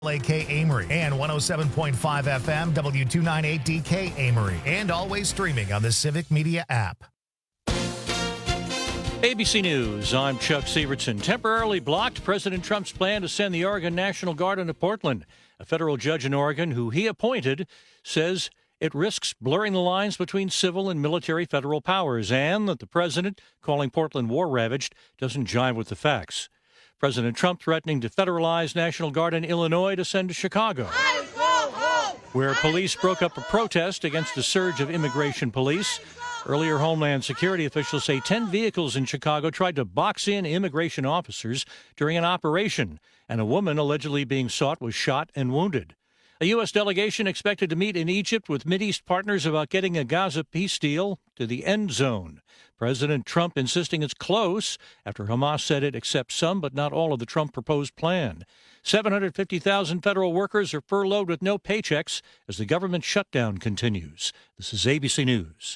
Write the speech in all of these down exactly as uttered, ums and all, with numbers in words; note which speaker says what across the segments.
Speaker 1: L A K Amory and one oh seven point five F M W two ninety-eight D K Amory, and always streaming on the Civic Media app.
Speaker 2: A B C News, I'm Chuck Severson. Temporarily blocked President Trump's plan to send the Oregon National Guard into Portland. A federal judge in Oregon, who he appointed, says it risks blurring the lines between civil and military federal powers, and that the president, calling Portland war-ravaged, doesn't jive with the facts. President Trump threatening to federalize National Guard in Illinois to send to Chicago, where police broke up a protest against a surge of immigration police. Earlier, Homeland Security officials say ten vehicles in Chicago tried to box in immigration officers during an operation, and a woman allegedly being sought was shot and wounded. A U S delegation expected to meet in Egypt with Mideast partners about getting a Gaza peace deal to the end zone. President Trump insisting it's close after Hamas said it accepts some but not all of the Trump proposed plan. seven hundred fifty thousand federal workers are furloughed with no paychecks as the government shutdown continues. This is A B C News.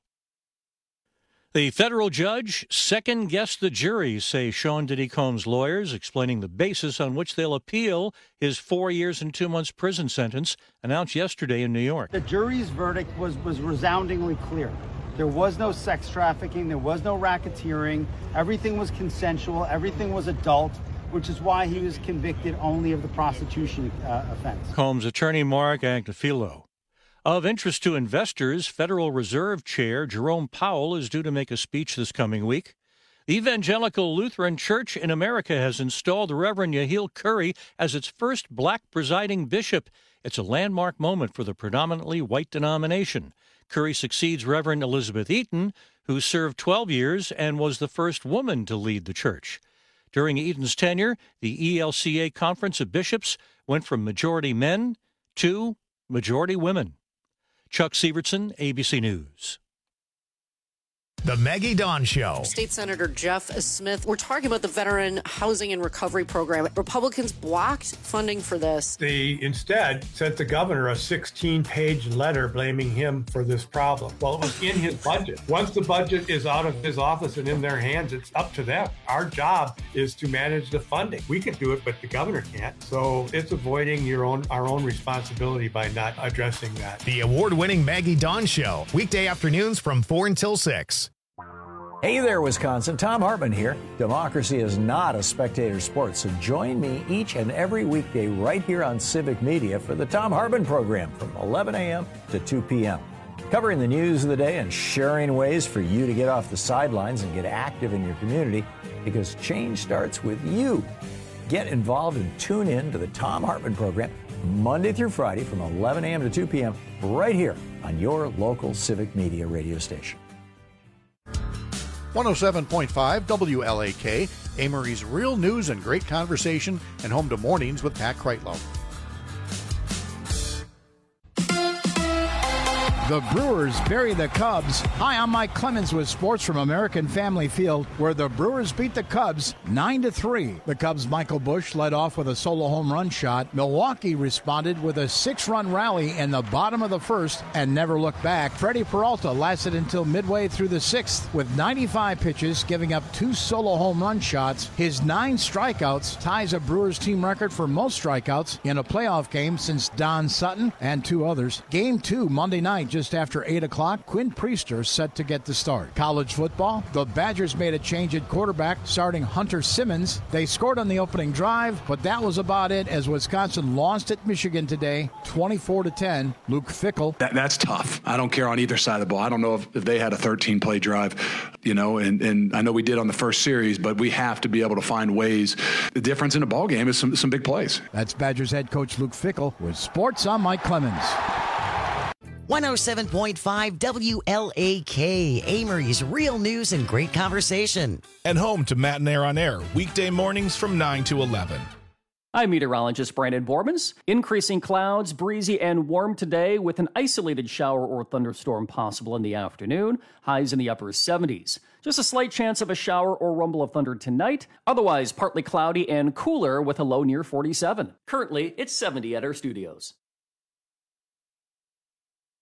Speaker 2: The federal judge second-guessed the jury, say Sean Diddy Combs' lawyers, explaining the basis on which they'll appeal his four years and two months prison sentence announced yesterday in New York.
Speaker 3: The jury's verdict was, was resoundingly clear. There was no sex trafficking. There was no racketeering. Everything was consensual. Everything was adult, which is why he was convicted only of the prostitution uh, offense.
Speaker 2: Combs' attorney Mark Agnifilo. Of interest to investors, Federal Reserve Chair Jerome Powell is due to make a speech this coming week. The Evangelical Lutheran Church in America has installed Reverend Yehiel Curry as its first black presiding bishop. It's a landmark moment for the predominantly white denomination. Curry succeeds Reverend Elizabeth Eaton, who served twelve years and was the first woman to lead the church. During Eaton's tenure, the E L C A Conference of Bishops went from majority men to majority women. Chuck Severson, A B C News.
Speaker 1: The Maggie Dawn Show.
Speaker 4: State Senator Jeff Smith, we're talking about the Veteran Housing and Recovery Program. Republicans blocked funding for this.
Speaker 5: They instead sent the governor a sixteen-page letter blaming him for this problem. Well, it was in his budget. Once the budget is out of his office and in their hands, it's up to them. Our job is to manage the funding. We can do it, but the governor can't. So it's avoiding your own our own responsibility by not addressing that.
Speaker 1: The award-winning Maggie Dawn Show. Weekday afternoons from four until six.
Speaker 6: Hey there, Wisconsin. Tom Hartman here. Democracy is not a spectator sport, so join me each and every weekday right here on Civic Media for the Tom Hartman program from eleven a.m. to two p.m. Covering the news of the day and sharing ways for you to get off the sidelines and get active in your community, because change starts with you. Get involved and tune in to the Tom Hartman program Monday through Friday from eleven a.m. to two p.m. right here on your local Civic Media radio station.
Speaker 7: one oh seven point five W L A K, Amory's real news and great conversation, and home to Mornings with Pat Kreitlow.
Speaker 8: The Brewers bury the Cubs. Hi, I'm Mike Clemens with sports from American Family Field, where the Brewers beat the Cubs nine to three. The Cubs' Michael Busch led off with a solo home run shot. Milwaukee responded with a six-run rally in the bottom of the first and never looked back. Freddie Peralta lasted until midway through the sixth with ninety-five pitches, giving up two solo home run shots. His nine strikeouts ties a Brewers team record for most strikeouts in a playoff game since Don Sutton and two others. Game two, Monday night, just after eight o'clock, Quinn Priester set to get the start. College football, the Badgers made a change at quarterback, starting Hunter Simmons. They scored on the opening drive, but that was about it as Wisconsin lost at Michigan today, twenty-four to ten. Luke Fickell.
Speaker 9: That, that's tough. I don't care on either side of the ball. I don't know if, if they had a thirteen-play drive, you know, and, and I know we did on the first series, but we have to be able to find ways. The difference in a ball game is some, some big plays.
Speaker 8: That's Badgers head coach Luke Fickell with sports. I'm Mike Clemens.
Speaker 10: one oh seven point five W L A K, Amory's real news and great conversation.
Speaker 11: And home to Matt and Air on Air, weekday mornings from nine to eleven.
Speaker 12: I'm meteorologist Brandon Bormans. Increasing clouds, breezy and warm today with an isolated shower or thunderstorm possible in the afternoon. Highs in the upper seventies. Just a slight chance of a shower or rumble of thunder tonight. Otherwise, partly cloudy and cooler with a low near forty-seven. Currently, it's seventy at our studios.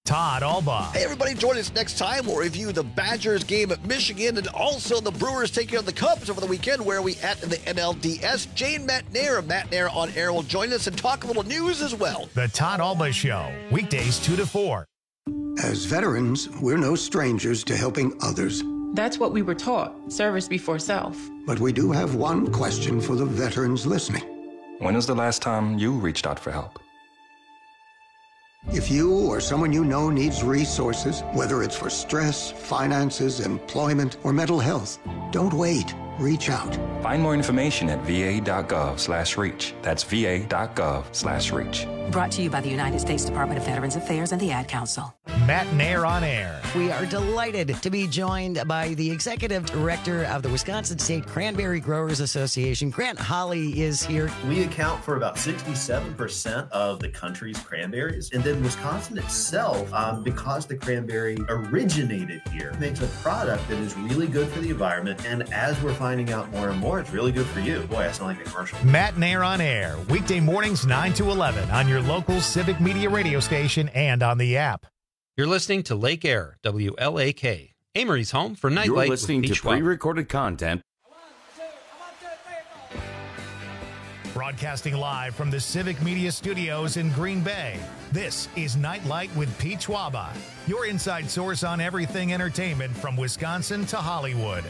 Speaker 1: Todd Alba.
Speaker 13: Hey, everybody, join us next time. We'll review the Badgers game at Michigan and also the Brewers taking on the Cubs over the weekend. Where are we at in the N L D S? Jane Matt Nair of Matt Nair on Air will join us and talk a little news as well.
Speaker 1: The Todd Alba Show, weekdays two to four.
Speaker 14: As veterans, we're no strangers to helping others.
Speaker 15: That's what we were taught, service before self.
Speaker 14: But we do have one question for the veterans listening.
Speaker 16: When was the last time you reached out for help?
Speaker 14: If you or someone you know needs resources, whether it's for stress, finances, employment, or mental health, don't wait. Reach out.
Speaker 16: Find more information at va.gov slash reach. That's va.gov slash reach.
Speaker 17: Brought to you by the United States Department of Veterans Affairs and the Ad Council.
Speaker 1: Matt Nair on Air.
Speaker 10: We are delighted to be joined by the Executive Director of the Wisconsin State Cranberry Growers Association. Grant Holly is here.
Speaker 18: We account for about sixty-seven percent of the country's cranberries. And then Wisconsin itself, um, because the cranberry originated here, makes a product that is really good for the environment. And as we're finding out more and more, it's really good for you. Boy, I sound like a commercial.
Speaker 1: Matt Nair on Air, weekday mornings nine to eleven on your local Civic Media radio station and on the app.
Speaker 19: You're listening to Lake Air, W L A K, Amory's home for Nightlight.
Speaker 20: You're listening to pre-recorded content.
Speaker 1: Broadcasting live from the Civic Media Studios in Green Bay, this is Nightlight with Pete Schwaba, your inside source on everything entertainment from Wisconsin to Hollywood.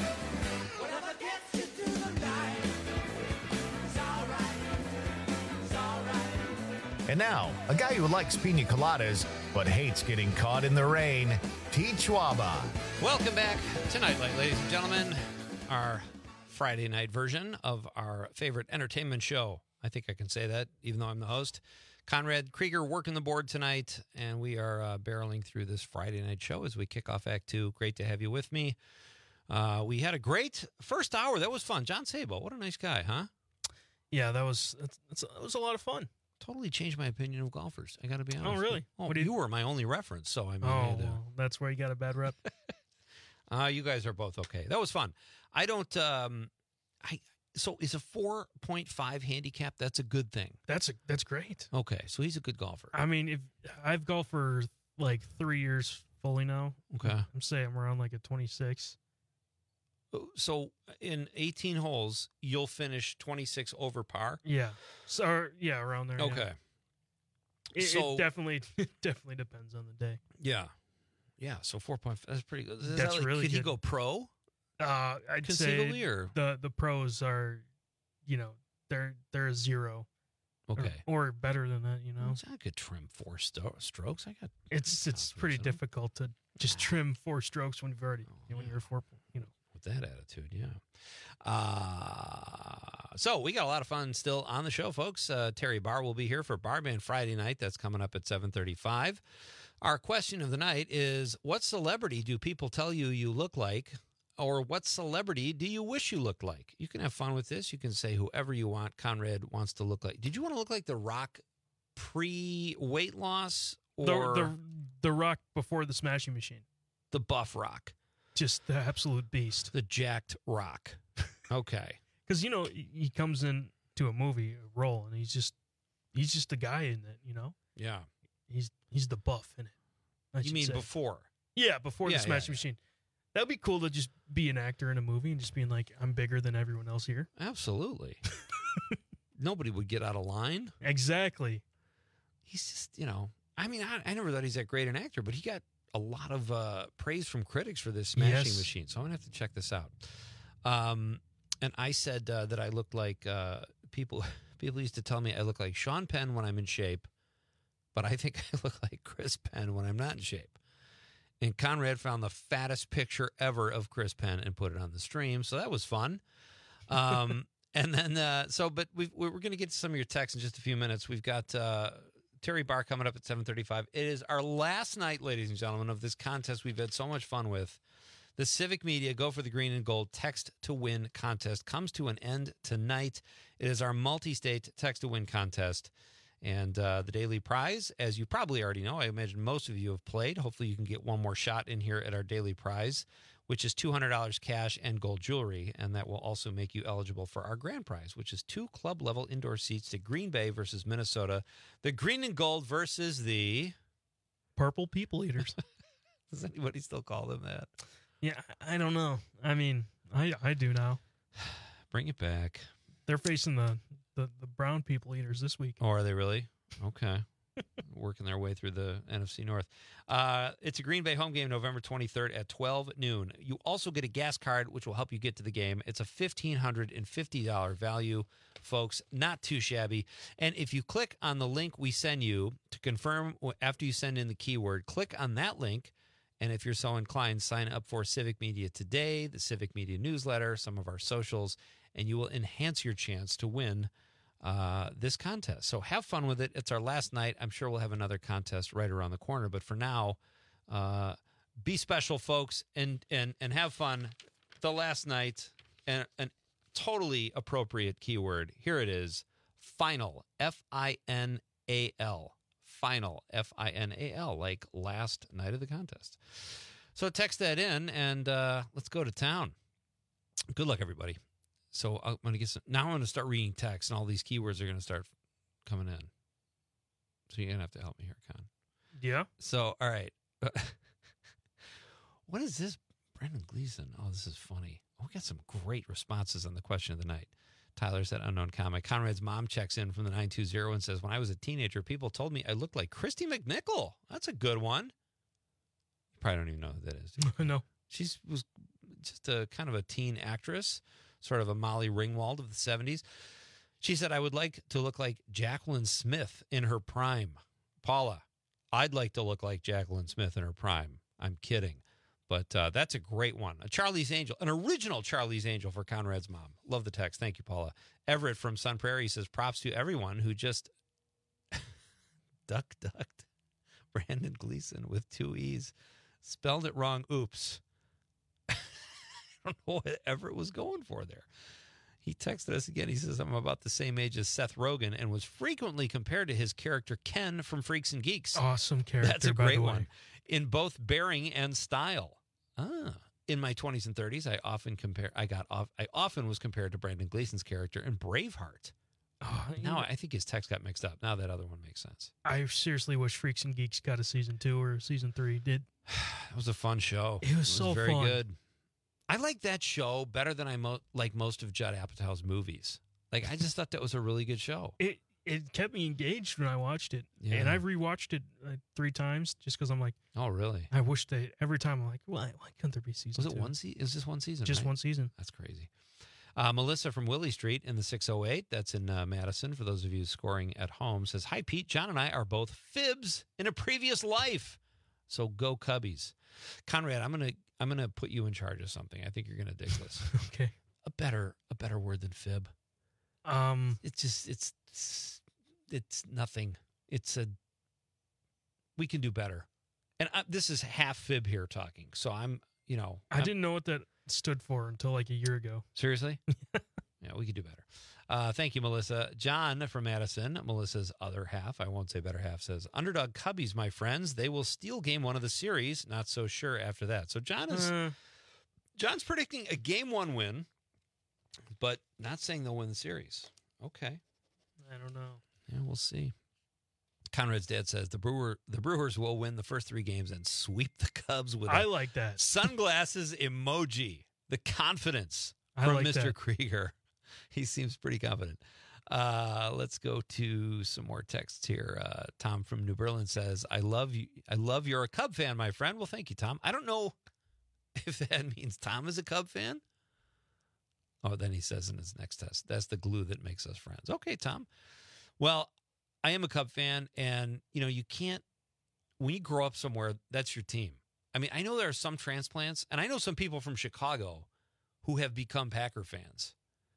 Speaker 1: And now, a guy who likes pina coladas but hates getting caught in the rain, Pete Schwaba.
Speaker 19: Welcome back to Nightlight, ladies and gentlemen. Our Friday night version of our favorite entertainment show. I think I can say that, even though I'm the host. Conrad Krieger working the board tonight, and we are uh, barreling through this Friday night show as we kick off Act Two. Great to have you with me. Uh, we had a great first hour. That was fun. John Sabo, what a nice guy, huh?
Speaker 21: Yeah, that was that's, that's, that was a lot of fun.
Speaker 19: Totally changed my opinion of golfers. I got to be honest.
Speaker 21: Oh, really?
Speaker 19: Oh,
Speaker 21: what
Speaker 19: you, you were my only reference, so I mean.
Speaker 21: Oh, well, that's where you got a bad rep.
Speaker 19: uh, you guys are both okay. That was fun. I don't. Um, I so is a four point five handicap. That's a good thing.
Speaker 21: That's a that's great.
Speaker 19: Okay, so he's a good golfer.
Speaker 21: I mean, if I've golfed for like three years fully now.
Speaker 19: Okay,
Speaker 21: I'm saying I'm around like a twenty-six.
Speaker 19: So in eighteen holes, you'll finish twenty-six over par?
Speaker 21: Yeah. So yeah, around there.
Speaker 19: Okay.
Speaker 21: Yeah. It,
Speaker 19: so,
Speaker 21: it definitely it definitely depends on the day.
Speaker 19: Yeah. Yeah, so four point five, that's pretty good. Is
Speaker 21: that's
Speaker 19: that like,
Speaker 21: really
Speaker 19: could
Speaker 21: good.
Speaker 19: he go pro?
Speaker 21: Uh, I'd
Speaker 19: Conceivably,
Speaker 21: say
Speaker 19: or?
Speaker 21: the the pros are, you know, they're they're a zero.
Speaker 19: Okay.
Speaker 21: Or, or better than that, you know.
Speaker 19: So I could trim four sto- strokes. I got.
Speaker 21: It's it's pretty so. difficult to just trim four strokes when you've already oh, when yeah. you're four, you know.
Speaker 19: That attitude, yeah. Uh, so we got a lot of fun still on the show, folks. Uh, Terry Barr will be here for Bar Band Friday night. That's coming up at seven thirty-five. Our question of the night is, what celebrity do people tell you you look like, or what celebrity do you wish you looked like? You can have fun with this. You can say whoever you want. Conrad wants to look like. Did you want to look like The Rock pre-weight loss, or
Speaker 21: the the, the Rock before the Smashing Machine?
Speaker 19: The buff Rock.
Speaker 21: Just the absolute beast.
Speaker 19: The jacked Rock. Okay.
Speaker 21: Because, you know, he comes into a movie, a role, and he's just he's just the guy in it, you know?
Speaker 19: Yeah.
Speaker 21: He's he's the buff in it. I
Speaker 19: you mean
Speaker 21: say.
Speaker 19: before?
Speaker 21: Yeah, before
Speaker 19: yeah,
Speaker 21: the Smashing
Speaker 19: yeah,
Speaker 21: Machine. That would be cool to just be an actor in a movie and just being like, I'm bigger than everyone else here.
Speaker 19: Absolutely. Nobody would get out of line.
Speaker 21: Exactly.
Speaker 19: He's just, you know, I mean, I, I never thought he's that great an actor, but he got a lot of uh, praise from critics for this Smashing
Speaker 21: yes.
Speaker 19: Machine. So I'm going to have to check this out. Um, and I said uh, that I looked like uh, people people used to tell me I look like Sean Penn when I'm in shape, but I think I look like Chris Penn when I'm not in shape. And Conrad found the fattest picture ever of Chris Penn and put it on the stream. So that was fun. Um, and then, uh, so, but we've, we're going to get to some of your texts in just a few minutes. We've got uh, Terry Barr coming up at seven thirty-five. It is our last night, ladies and gentlemen, of this contest we've had so much fun with. The Civic Media Go for the Green and Gold Text to Win contest comes to an end tonight. It is our multi-state text to win contest. And uh, the daily prize, as you probably already know, I imagine most of you have played. Hopefully you can get one more shot in here at our daily prize, which is two hundred dollars cash and gold jewelry. And that will also make you eligible for our grand prize, which is two club-level indoor seats to Green Bay versus Minnesota. The Green and Gold versus the
Speaker 21: purple people eaters.
Speaker 19: Does anybody still call them that?
Speaker 21: Yeah, I don't know. I mean, I I do now.
Speaker 19: Bring it back.
Speaker 21: They're facing the, the, the brown people eaters this week.
Speaker 19: Oh, are they really? Okay. Working their way through the N F C North. Uh, it's a Green Bay home game November twenty-third at twelve noon. You also get a gas card, which will help you get to the game. It's a fifteen fifty dollars value, folks. Not too shabby. And if you click on the link we send you to confirm after you send in the keyword, click on that link. And if you're so inclined, sign up for Civic Media Today, the Civic Media newsletter, some of our socials, and you will enhance your chance to win Uh, this contest. So have fun with it. It's our last night. I'm sure we'll have another contest right around the corner. But for now, uh, be special, folks, and and and have fun. The last night, and an totally appropriate keyword. Here it is: final. F I N A L. Final. F I N A L. Like last night of the contest. So text that in, and uh, let's go to town. Good luck, everybody. So I'm going to get some, now I'm going to start reading text, and all these keywords are going to start coming in. So you're going to have to help me here, Con.
Speaker 21: Yeah.
Speaker 19: So, all right. What is this? Brendan Gleason. Oh, this is funny. Oh, we got some great responses on the question of the night. Tyler said, unknown comic. Conrad's mom checks in from the nine two zero and says, when I was a teenager, people told me I looked like Christy McNichol. That's a good one. You probably don't even know who that is.
Speaker 21: No.
Speaker 19: She was just a kind of a teen actress. Sort of a Molly Ringwald of the seventies. She said, I would like to look like Jacqueline Smith in her prime. Paula, I'd like to look like Jacqueline Smith in her prime. I'm kidding. But uh, that's a great one. A Charlie's Angel, an original Charlie's Angel for Conrad's mom. Love the text. Thank you, Paula. Everett from Sun Prairie says, props to everyone who just duck ducked Brandon Gleason with two E's. Spelled it wrong. Oops. I don't know what Everett was going for there. He texted us again. He says, I'm about the same age as Seth Rogen and was frequently compared to his character Ken from Freaks and Geeks.
Speaker 21: Awesome character.
Speaker 19: That's a
Speaker 21: by
Speaker 19: great
Speaker 21: the way.
Speaker 19: one. In both bearing and style. Ah. In my twenties and thirties, I often compare I got off I often was compared to Brandon Gleason's character in Braveheart.
Speaker 21: Oh,
Speaker 19: now I think his text got mixed up. Now that other one makes sense.
Speaker 21: I seriously wish Freaks and Geeks got a season two or season three. Did
Speaker 19: It was a fun show.
Speaker 21: It was,
Speaker 19: it was
Speaker 21: so
Speaker 19: very
Speaker 21: fun.
Speaker 19: good. I like that show better than I mo- like most of Judd Apatow's movies. Like, I just thought that was a really good show.
Speaker 21: It it kept me engaged when I watched it.
Speaker 19: Yeah.
Speaker 21: And I've rewatched it like three times just because I'm like,
Speaker 19: oh, really?
Speaker 21: I wish they, every time I'm like, why, why couldn't there be season
Speaker 19: Was it
Speaker 21: two?
Speaker 19: one season? Is this one season?
Speaker 21: Just
Speaker 19: right?
Speaker 21: one season.
Speaker 19: That's crazy. Uh, Melissa from Willie Street in the six oh eight, that's in uh, Madison, for those of you scoring at home, says, hi, Pete. John and I are both fibs in a previous life. So go Cubbies. Conrad, I'm going to I'm gonna put you in charge of something. I think you're going to dig this.
Speaker 21: Okay.
Speaker 19: A better a better word than fib.
Speaker 21: Um,
Speaker 19: It's just, it's, it's, it's nothing. It's a, we can do better. And I, this is half fib here talking. So I'm, you know.
Speaker 21: I
Speaker 19: I'm,
Speaker 21: didn't know what that stood for until like a year ago.
Speaker 19: Seriously? Yeah, we could do better. Uh, thank you, Melissa. John from Madison, Melissa's other half, I won't say better half, says, Underdog Cubbies, my friends, they will steal game one of the series. Not so sure after that. So John is,
Speaker 21: Uh.
Speaker 19: John's predicting a game one win, but not saying they'll win the series. Okay.
Speaker 21: I don't know.
Speaker 19: Yeah, we'll see. Conrad's dad says the Brewer the Brewers will win the first three games and sweep the Cubs with
Speaker 21: I
Speaker 19: a
Speaker 21: like that.
Speaker 19: sunglasses emoji. The confidence
Speaker 21: I
Speaker 19: from
Speaker 21: like
Speaker 19: Mister
Speaker 21: that.
Speaker 19: Krieger. He seems pretty confident. Uh, let's go to some more texts here. Uh, Tom from New Berlin says, I love you. I love you're a Cub fan, my friend. Well, thank you, Tom. I don't know if that means Tom is a Cub fan. Oh, then he says in his next test, that's the glue that makes us friends. Okay, Tom. Well, I am a Cub fan, and, you know, you can't, when you grow up somewhere, that's your team. I mean, I know there are some transplants, and I know some people from Chicago who have become Packer fans.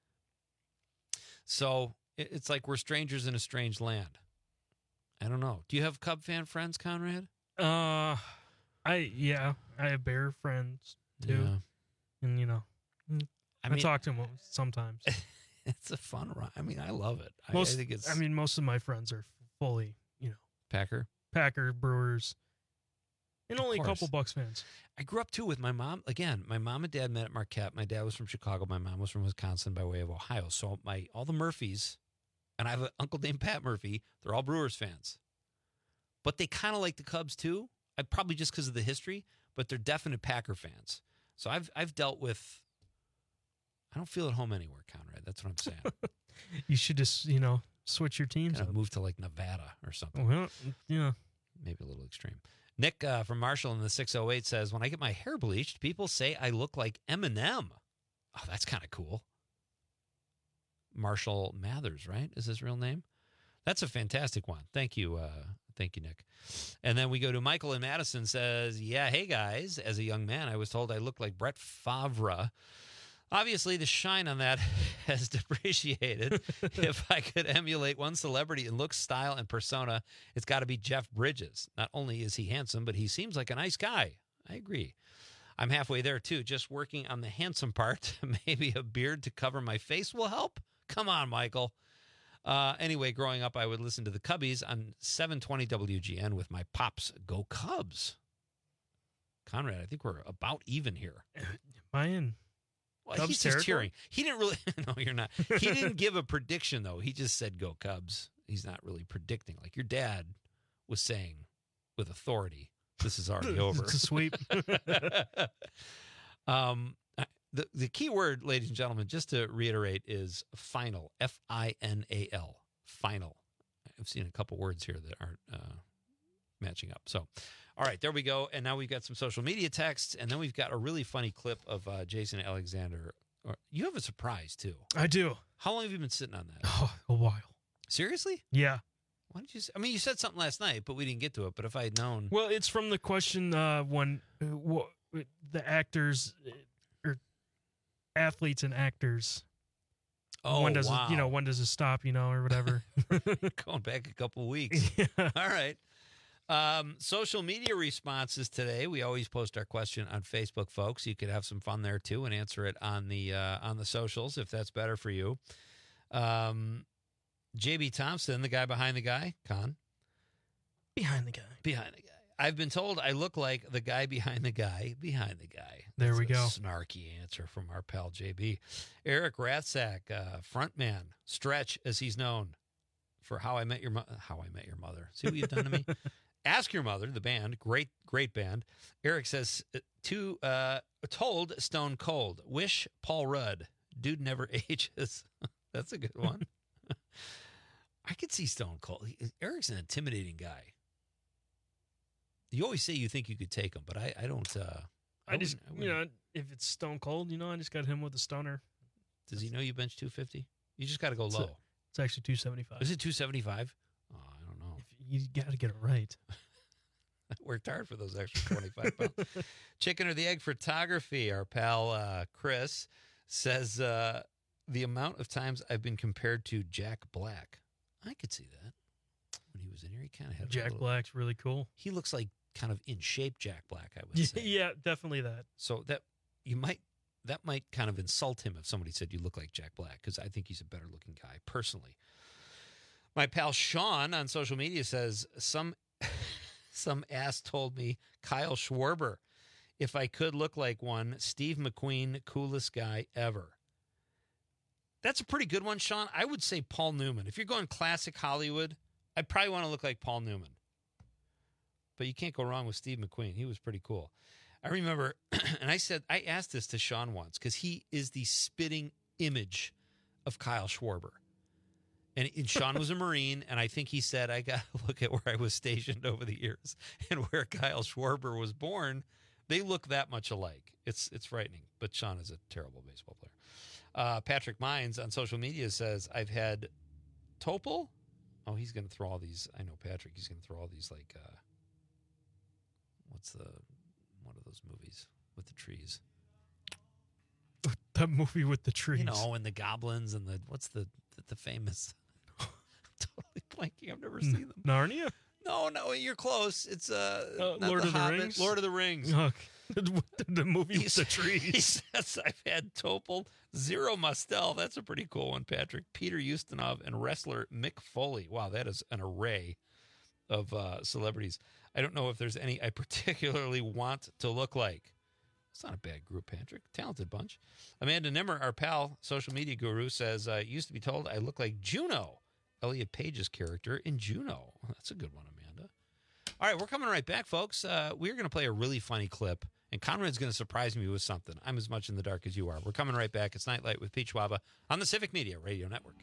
Speaker 19: So it- it's like we're strangers in a strange land. I don't know. Do you have Cub fan friends, Conrad?
Speaker 21: Uh, I, yeah, I have Bear friends too.
Speaker 19: Yeah.
Speaker 21: And, you know, I,
Speaker 19: mean-
Speaker 21: talk to them sometimes.
Speaker 19: It's a fun ride. I mean, I love it. I,
Speaker 21: Most,
Speaker 19: I think it's
Speaker 21: I mean, most of my friends are fully, you know,
Speaker 19: Packer.
Speaker 21: Packer, Brewers, and
Speaker 19: Of
Speaker 21: only a
Speaker 19: course.
Speaker 21: couple Bucks fans.
Speaker 19: I grew up too with my mom. Again, my mom and dad met at Marquette. My dad was from Chicago. My mom was from Wisconsin by way of Ohio. So my all the Murphys, and I have an uncle named Pat Murphy. They're all Brewers fans. but they kind of like the Cubs too. I probably just because of the history, but they're definite Packer fans. So I've I've dealt with. I don't feel at home anywhere, Conrad. That's what I'm saying.
Speaker 21: You should just, you know, switch your teams.
Speaker 19: Kind of
Speaker 21: up.
Speaker 19: move to like Nevada or something.
Speaker 21: Well, yeah.
Speaker 19: Maybe a little extreme. Nick uh, from Marshall in the six oh eight says, when I get my hair bleached, people say I look like Eminem. Oh, that's kind of cool. Marshall Mathers, right? Is his real name? That's a fantastic one. Thank you. Uh, thank you, Nick. And then we go to Michael in Madison says, yeah, hey, guys. As a young man, I was told I looked like Brett Favre. Obviously, the shine on that has depreciated. If I could emulate one celebrity in looks, style, and persona, it's got to be Jeff Bridges. Not only is he handsome, but he seems like a nice guy. I agree. I'm halfway there, too, just working on the handsome part. Maybe a beard to cover my face will help? Come on, Michael. Uh, anyway, growing up, I would listen to the Cubbies on seven twenty W G N with my pops. Go Cubs. Conrad, I think we're about even here.
Speaker 21: Am I in?
Speaker 19: Well,
Speaker 21: Cubs
Speaker 19: he's just
Speaker 21: territory?
Speaker 19: cheering. He didn't really. No, you're not. He didn't give a prediction, though. He just said, go Cubs. He's not really predicting. Like your dad was saying with authority, this is already over.
Speaker 21: It's a sweep.
Speaker 19: um, the, the key word, ladies and gentlemen, just to reiterate, is final. F I N A L. Final. I've seen a couple words here that aren't uh, matching up. So, all right, there we go. And now we've got some social media texts, and then we've got a really funny clip of uh, Jason Alexander. You have a surprise, too.
Speaker 21: I do.
Speaker 19: How long have you been sitting on that?
Speaker 21: Oh, a while.
Speaker 19: Seriously?
Speaker 21: Yeah.
Speaker 19: Why did you say, I mean, you said something last night, but we didn't get to it. But if I had known.
Speaker 21: Well, it's from the question uh, when uh, what, the actors uh, or athletes and actors.
Speaker 19: Oh,
Speaker 21: when does
Speaker 19: wow.
Speaker 21: it, you know, when does it stop, you know, or whatever.
Speaker 19: Going back a couple of weeks.
Speaker 21: Yeah.
Speaker 19: All right. Um, social media responses today. We always post our question on Facebook, folks. You could have some fun there too and answer it on the uh, on the socials if that's better for you. Um, J B Thompson, the guy behind the guy, Con.
Speaker 21: Behind the guy.
Speaker 19: Behind the guy. I've been told I look like the guy behind the guy behind the guy.
Speaker 21: There
Speaker 19: That's
Speaker 21: we
Speaker 19: a
Speaker 21: go.
Speaker 19: Snarky answer from our pal J B. Eric Rathsack, uh, frontman, Stretch, as he's known for How I Met Your Mo- How I Met Your Mother. See what you've done to me? Ask Your Mother, the band, great, great band. Eric says, to uh, told Stone Cold, wish Paul Rudd, dude never ages. That's a good one. I could see Stone Cold. He, Eric's an intimidating guy. You always say you think you could take him, but I, I don't. Uh, I,
Speaker 21: I just,
Speaker 19: wouldn't- I
Speaker 21: you know,
Speaker 19: wouldn't.
Speaker 21: if it's Stone Cold, you know, I just got him with a stunner.
Speaker 19: Does he know you bench two fifty? You just got to go
Speaker 21: It's
Speaker 19: low.
Speaker 21: a- It's actually two seventy-five.
Speaker 19: Is it two seventy-five? Oh, I don't know.
Speaker 21: You got to get it right.
Speaker 19: I worked hard for those extra twenty-five pounds. Chicken or the egg photography. Our pal uh, Chris says uh, the amount of times I've been compared to Jack Black. I could see that. When he was in here, he kind of had a
Speaker 21: Jack
Speaker 19: little-
Speaker 21: Black's really cool.
Speaker 19: He looks like kind of in shape Jack Black, I would
Speaker 21: Yeah,
Speaker 19: say.
Speaker 21: yeah, definitely that.
Speaker 19: So that you might that might kind of insult him if somebody said you look like Jack Black, because I think he's a better looking guy personally. My pal Sean on social media says some some ass told me Kyle Schwarber. If I could look like one, Steve McQueen, coolest guy ever. That's a pretty good one, Sean. I would say Paul Newman. If you're going classic Hollywood, I'd probably want to look like Paul Newman. But you can't go wrong with Steve McQueen. He was pretty cool. I remember, and I said, I asked this to Sean once because he is the spitting image of Kyle Schwarber. And, and Sean was a Marine, and I think he said, I got to look at where I was stationed over the years and where Kyle Schwarber was born. They look that much alike. It's it's frightening, but Sean is a terrible baseball player. Uh, Patrick Mines on social media says, I've had Topol. Oh, he's going to throw all these. I know Patrick. He's going to throw all these like, uh, what's the, one of those movies with the trees?
Speaker 21: That movie with the trees.
Speaker 19: You know, and the goblins and the, what's the, the, the famous, totally blanking. I've never seen them.
Speaker 21: Narnia?
Speaker 19: No, no, you're close. It's uh,
Speaker 21: Uh,
Speaker 19: not
Speaker 21: Lord
Speaker 19: the
Speaker 21: of the
Speaker 19: Hobbit,
Speaker 21: Rings?
Speaker 19: Lord of the Rings.
Speaker 21: Okay. The movie with the
Speaker 19: He
Speaker 21: trees.
Speaker 19: says, I've had Topol, Zero Mustel. That's a pretty cool one, Patrick. Peter Ustinov, and wrestler Mick Foley. Wow, that is an array of uh, celebrities. I don't know if there's any I particularly want to look like. It's not a bad group, Patrick. Talented bunch. Amanda Nimmer, our pal, social media guru, says, uh, used to be told I look like Juno, Elliot Page's character in Juno. That's a good one, Amanda. All right, we're coming right back, folks. Uh, we're going to play a really funny clip, and Conrad's going to surprise me with something. I'm as much in the dark as you are. We're coming right back. It's Nightlight with Pete Schwaba on the Civic Media Radio Network.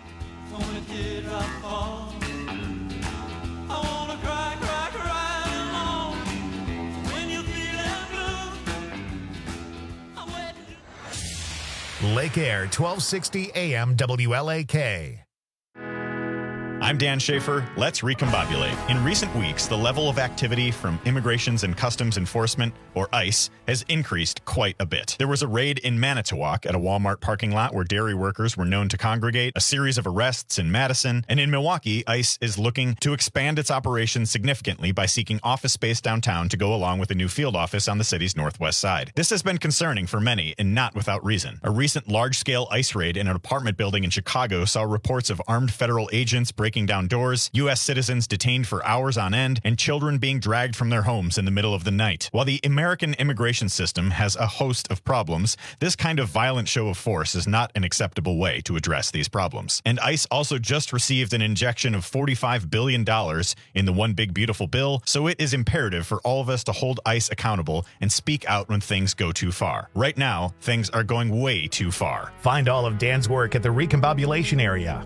Speaker 1: Lake Air, twelve sixty A M W L A K.
Speaker 3: I'm Dan Schaefer. Let's recombobulate. In recent weeks, the level of activity from Immigrations and Customs Enforcement, or ICE, has increased quite a bit. There was a raid in Manitowoc at a Walmart parking lot where dairy workers were known to congregate, a series of arrests in Madison, and in Milwaukee, ICE is looking to expand its operations significantly by seeking office space downtown to go along with a new field office on the city's northwest side. This has been concerning for many, and not without reason. A recent large-scale ICE raid in an apartment building in Chicago saw reports of armed federal agents breaking down doors, U S citizens detained for hours on end, and children being dragged from their homes in the middle of the night. While the American immigration system has a host of problems, this kind of violent show of force is not an acceptable way to address these problems. And ICE also just received an injection of forty-five billion dollars in the One Big Beautiful Bill, so it is imperative for all of us to hold ICE accountable and speak out when things go too far. Right now, things are going way too far.
Speaker 1: Find all of Dan's work at the Recombobulation area.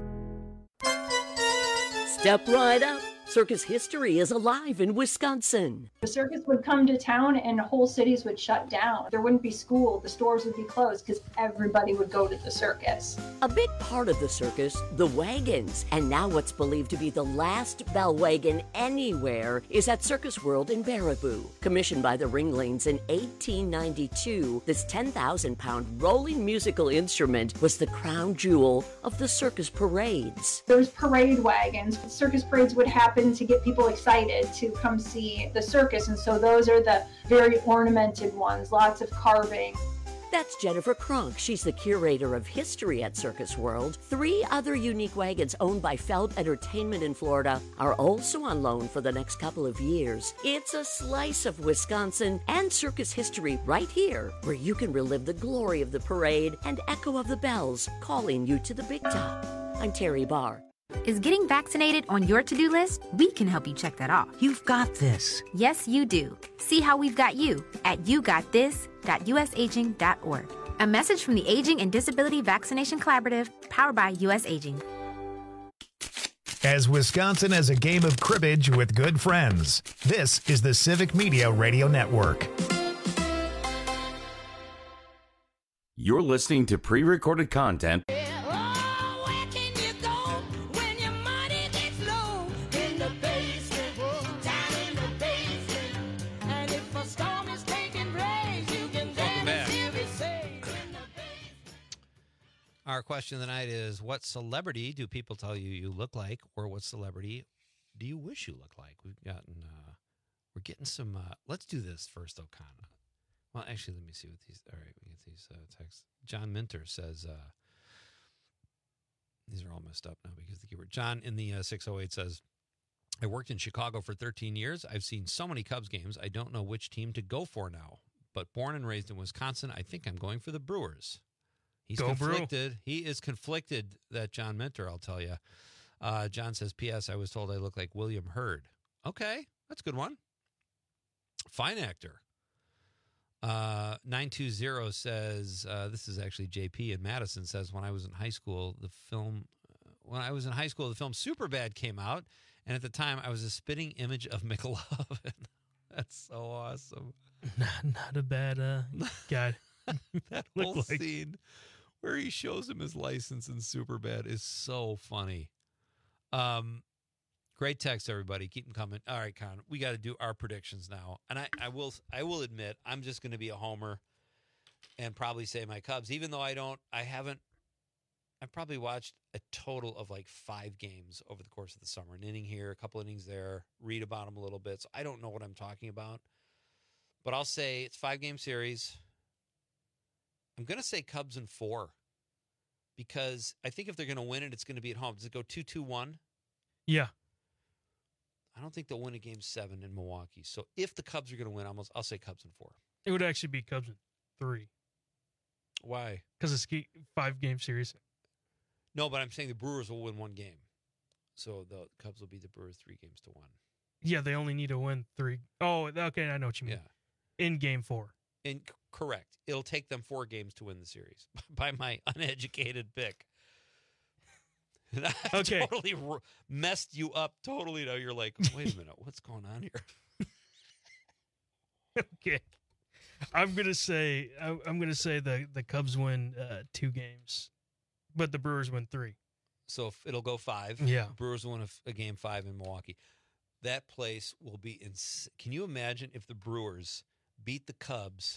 Speaker 22: Step right up. Circus history is alive in Wisconsin.
Speaker 23: The circus would come to town and whole cities would shut down. There wouldn't be school, the stores would be closed because everybody would go to the circus.
Speaker 22: A big part of the circus, the wagons. And now what's believed to be the last bell wagon anywhere is at Circus World in Baraboo. Commissioned by the Ringlings in eighteen ninety-two, this ten thousand pound rolling musical instrument was the crown jewel of the circus parades.
Speaker 23: There was parade wagons. Circus parades would happen to get people excited to come see the circus, and so those are the very ornamented ones, lots of carving.
Speaker 22: That's Jennifer Kronk. She's the curator of history at Circus World. Three other unique wagons owned by Feld Entertainment in Florida are also on loan for the next couple of years. It's a slice of Wisconsin and circus history right here, where you can relive the glory of the parade and echo of the bells calling you to the big top. I'm Terry Barr.
Speaker 24: Is getting vaccinated on your to-do list? We can help you check that off.
Speaker 17: You've got this.
Speaker 24: Yes, you do. See how we've got you at you got this dot u s aging dot org. A message from the Aging and Disability Vaccination Collaborative, powered by U S Aging.
Speaker 1: As Wisconsin has a game of cribbage with good friends, this is the Civic Media Radio Network.
Speaker 20: You're listening to pre-recorded content
Speaker 19: Our question of the night is, what celebrity do people tell you you look like, or what celebrity do you wish you looked like? We've gotten, uh, we're getting some, uh, let's do this first, O'Connor. Well, actually, let me see what these, all right, we get these uh, texts. John Minter says, uh, these are all messed up now because the keyword. John in the uh, six oh eight says, I worked in Chicago for thirteen years. I've seen so many Cubs games, I don't know which team to go for now. But born and raised in Wisconsin, I think I'm going for the Brewers. He's
Speaker 21: Go
Speaker 19: conflicted.
Speaker 21: Brew.
Speaker 19: He is conflicted, that John Minter, I'll tell you. Uh, John says, P S I was told I look like William Hurt. Okay, that's a good one. Fine actor. Uh, nine two zero says, uh, this is actually J P in Madison, says, when I was in high school, the film, uh, when I was in high school, the film Superbad came out. And at the time, I was a spitting image of McLovin. That's so awesome.
Speaker 21: Not, not a bad uh, guy.
Speaker 19: That whole like. scene where he shows him his license in Superbad is so funny. Um, great text, everybody. Keep them coming. All right, Con, we got to do our predictions now. And I, I will, I will admit, I'm just going to be a homer and probably say my Cubs, even though I don't, I haven't. I've probably watched a total of like five games over the course of the summer. An inning here, a couple innings there, read about them a little bit. So I don't know what I'm talking about. But I'll say it's five-game series. I'm going to say Cubs in four because I think if they're going to win it, it's going to be at home. Does it go two two one?
Speaker 21: Yeah.
Speaker 19: I don't think they'll win a game seven in Milwaukee. So if the Cubs are going to win, I'll, I'll say Cubs in four.
Speaker 21: It would actually be Cubs in three.
Speaker 19: Why?
Speaker 21: Because it's a five-game series.
Speaker 19: No, but I'm saying the Brewers will win one game. So the Cubs will beat the Brewers three games to one.
Speaker 21: Yeah, they only need to win three. Oh, okay, I know what you mean.
Speaker 19: Yeah.
Speaker 21: In game four.
Speaker 19: In, correct. It'll take them four games to win the series by my uneducated pick. And I
Speaker 21: Okay.
Speaker 19: totally r- messed you up totally. Now you're like, wait a minute, what's going on here?
Speaker 21: Okay. I'm gonna say I- I'm gonna say the the Cubs win uh, two games, but the Brewers win three.
Speaker 19: So if it'll go five.
Speaker 21: Yeah.
Speaker 19: Brewers win a, f- a game five in Milwaukee. That place will be ins- Can you imagine if the Brewers beat the Cubs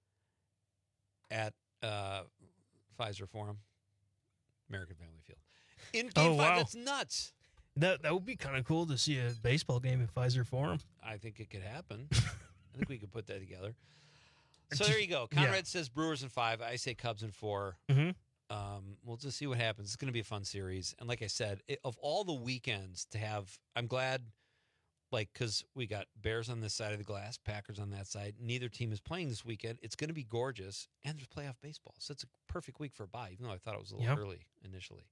Speaker 19: at uh, Pfizer Forum, American Family Field, in game
Speaker 21: Oh,
Speaker 19: five?
Speaker 21: wow.
Speaker 19: That's nuts.
Speaker 21: That that would be kind of cool to see a baseball game in Pfizer Forum.
Speaker 19: I think it could happen. I think we could put that together. So there you go. Conrad
Speaker 21: Yeah.
Speaker 19: says Brewers in five. I say Cubs in four.
Speaker 21: Mm-hmm.
Speaker 19: Um, we'll just see what happens. It's going to be a fun series. And like I said, it, of all the weekends to have, I'm glad, like, because we got Bears on this side of the glass, Packers on that side. Neither team is playing this weekend. It's going to be gorgeous. And there's playoff baseball. So it's a perfect week for a bye, even though I thought it was a little
Speaker 21: Yep.
Speaker 19: early initially.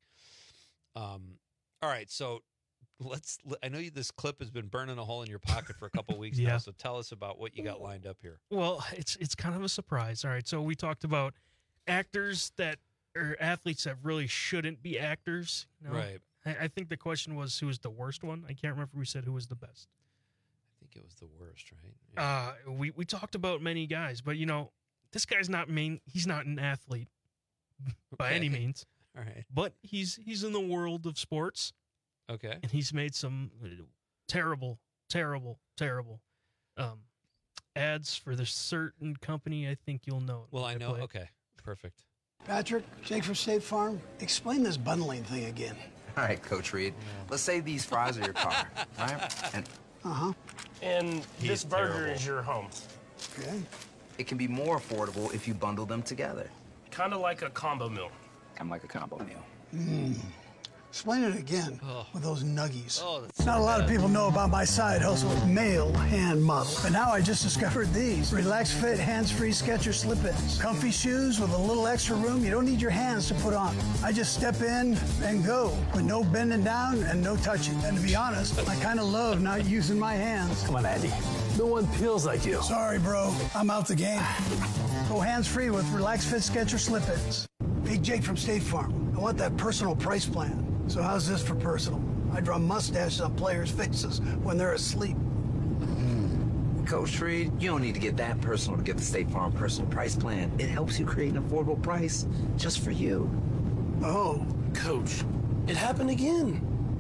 Speaker 19: Um, all right. So let's, I know you, this clip has been burning a hole in your pocket for a couple weeks now.
Speaker 21: Yeah.
Speaker 19: So tell us about what you got lined up here.
Speaker 21: Well, it's it's kind of a surprise. All right, so we talked about actors that or athletes that really shouldn't be actors. You know?
Speaker 19: Right.
Speaker 21: I, I think the question was who was the worst one. I can't remember if we said who was the best.
Speaker 19: I think it was the worst, right?
Speaker 21: Uh, we we talked about many guys, but you know, this guy's not main. He's not an athlete by
Speaker 19: Okay.
Speaker 21: any means.
Speaker 19: All right.
Speaker 21: But he's he's in the world of sports.
Speaker 19: Okay.
Speaker 21: And he's made some terrible, terrible, terrible um, ads for the certain company. I think you'll know.
Speaker 19: Well, I know.
Speaker 21: play.
Speaker 19: Okay. Perfect.
Speaker 2: Patrick, Jake from State Farm, explain this bundling thing again.
Speaker 4: All right, Coach Reed. Let's say these fries are your car, right? And
Speaker 2: Uh-huh.
Speaker 4: and
Speaker 2: this burger is
Speaker 4: your home.
Speaker 2: Okay.
Speaker 4: It can be more affordable if you bundle them together.
Speaker 5: Kind of like a combo meal.
Speaker 4: Kind of like a combo meal.
Speaker 2: Mm. Explain it again with those nuggies.
Speaker 19: Oh,
Speaker 2: Not a lot of people know about my side hustle, male hand model. But now I just discovered these. Relax Fit hands-free Skechers slip-ins. Comfy shoes with a little extra room you don't need your hands to put on. I just step in and go with no bending down and no touching. And to be honest, I kind of love not using my hands. Come on, Andy. No one feels like you. Sorry, bro. I'm out the game. Go hands-free with Relax Fit Skechers slip-ins. Hey, Jake from State Farm. I want that personal price plan. So how's this for personal? I draw mustaches on players' faces when they're asleep.
Speaker 4: Coach Reed, you don't need to get that personal to get the State Farm personal price plan. It helps you create an affordable price just for you.
Speaker 2: Oh.
Speaker 5: Coach, it happened again.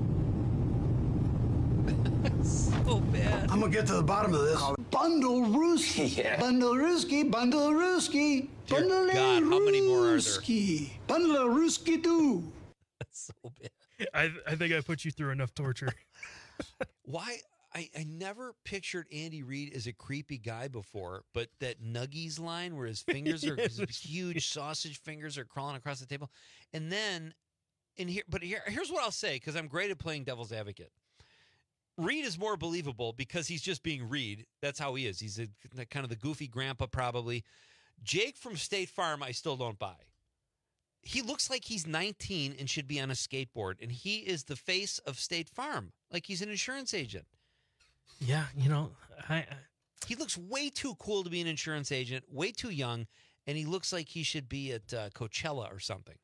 Speaker 19: So bad.
Speaker 2: I'm gonna get to the bottom of this. Bundle Rooski.
Speaker 4: Yeah.
Speaker 2: Bundle Rooski. Bundle Rooski.
Speaker 19: Dear
Speaker 2: Bundle
Speaker 19: God, how many more are there?
Speaker 2: Rooski. Bundle Rooski do.
Speaker 19: That's so bad.
Speaker 21: I I think I put you through enough torture.
Speaker 19: Why? I, I never pictured Andy Reid as a creepy guy before, but that Nuggies line where his fingers are
Speaker 21: Yes.
Speaker 19: his huge sausage fingers are crawling across the table, and then and here, but here here's what I'll say because I'm great at playing devil's advocate. Reed is more believable because he's just being Reed. That's how he is. He's a, kind of the goofy grandpa, probably. Jake from State Farm, I still don't buy. He looks like he's nineteen and should be on a skateboard, and he is the face of State Farm, like he's an insurance agent.
Speaker 21: Yeah, you know, I, I
Speaker 19: He looks way too cool to be an insurance agent, way too young, and he looks like he should be at uh, Coachella or something.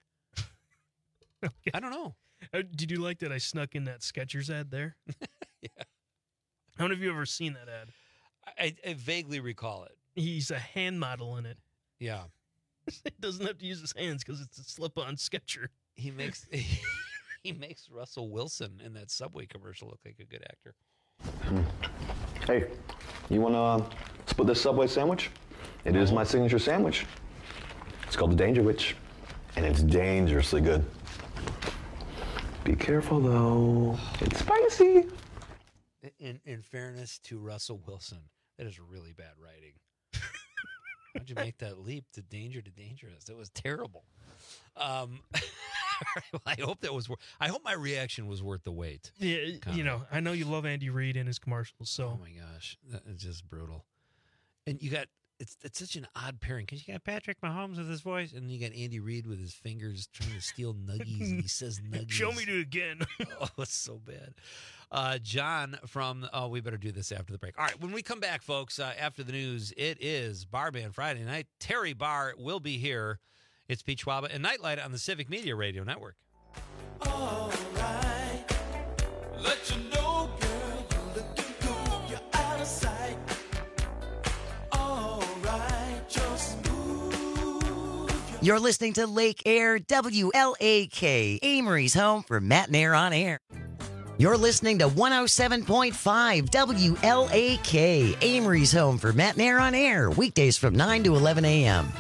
Speaker 19: I don't know.
Speaker 21: Uh, did you like that I snuck in that Skechers ad there?
Speaker 19: Yeah.
Speaker 21: How many of you have ever seen that ad?
Speaker 19: I, I vaguely recall it.
Speaker 21: He's a hand model in it.
Speaker 19: Yeah.
Speaker 21: He doesn't have to use his hands because it's a slip-on Sketcher.
Speaker 19: He makes he makes Russell Wilson in that Subway commercial look like a good actor.
Speaker 6: Hey, you want to uh, split this Subway sandwich? It is my signature sandwich. It's called the Danger Witch, and it's dangerously good. Be careful, though. It's spicy.
Speaker 19: In in fairness to Russell Wilson, that is really bad writing. How'd you make that leap to danger to dangerous? It was terrible. Um, I hope that was. Worth, I hope my reaction was worth the wait.
Speaker 21: Yeah, you know, I know you love Andy Reid and his commercials. So,
Speaker 19: oh my gosh, that is just brutal. And you got it's it's such an odd pairing because you got Patrick Mahomes with his voice, and then you got Andy Reid with his fingers trying to steal nuggies, and he says nuggies.
Speaker 21: Show me do it again.
Speaker 19: Oh, it's so bad. Uh, John from, oh, we better do this after the break. All right, when we come back, folks, uh, after the news, it is Bar Band Friday night. Terry Barr will be here. It's Pete Schwaba and Nightlight on the Civic Media Radio Network.
Speaker 7: All right. Let you know, girl, you're looking good. You're out of sight. All right, just move.
Speaker 10: You're listening to Lake Air W L A K, Amory's home for Matt and Air on Air. You're listening to one oh seven point five W L A K, Amory's home for Matt and Air on Air, weekdays from nine to eleven a.m.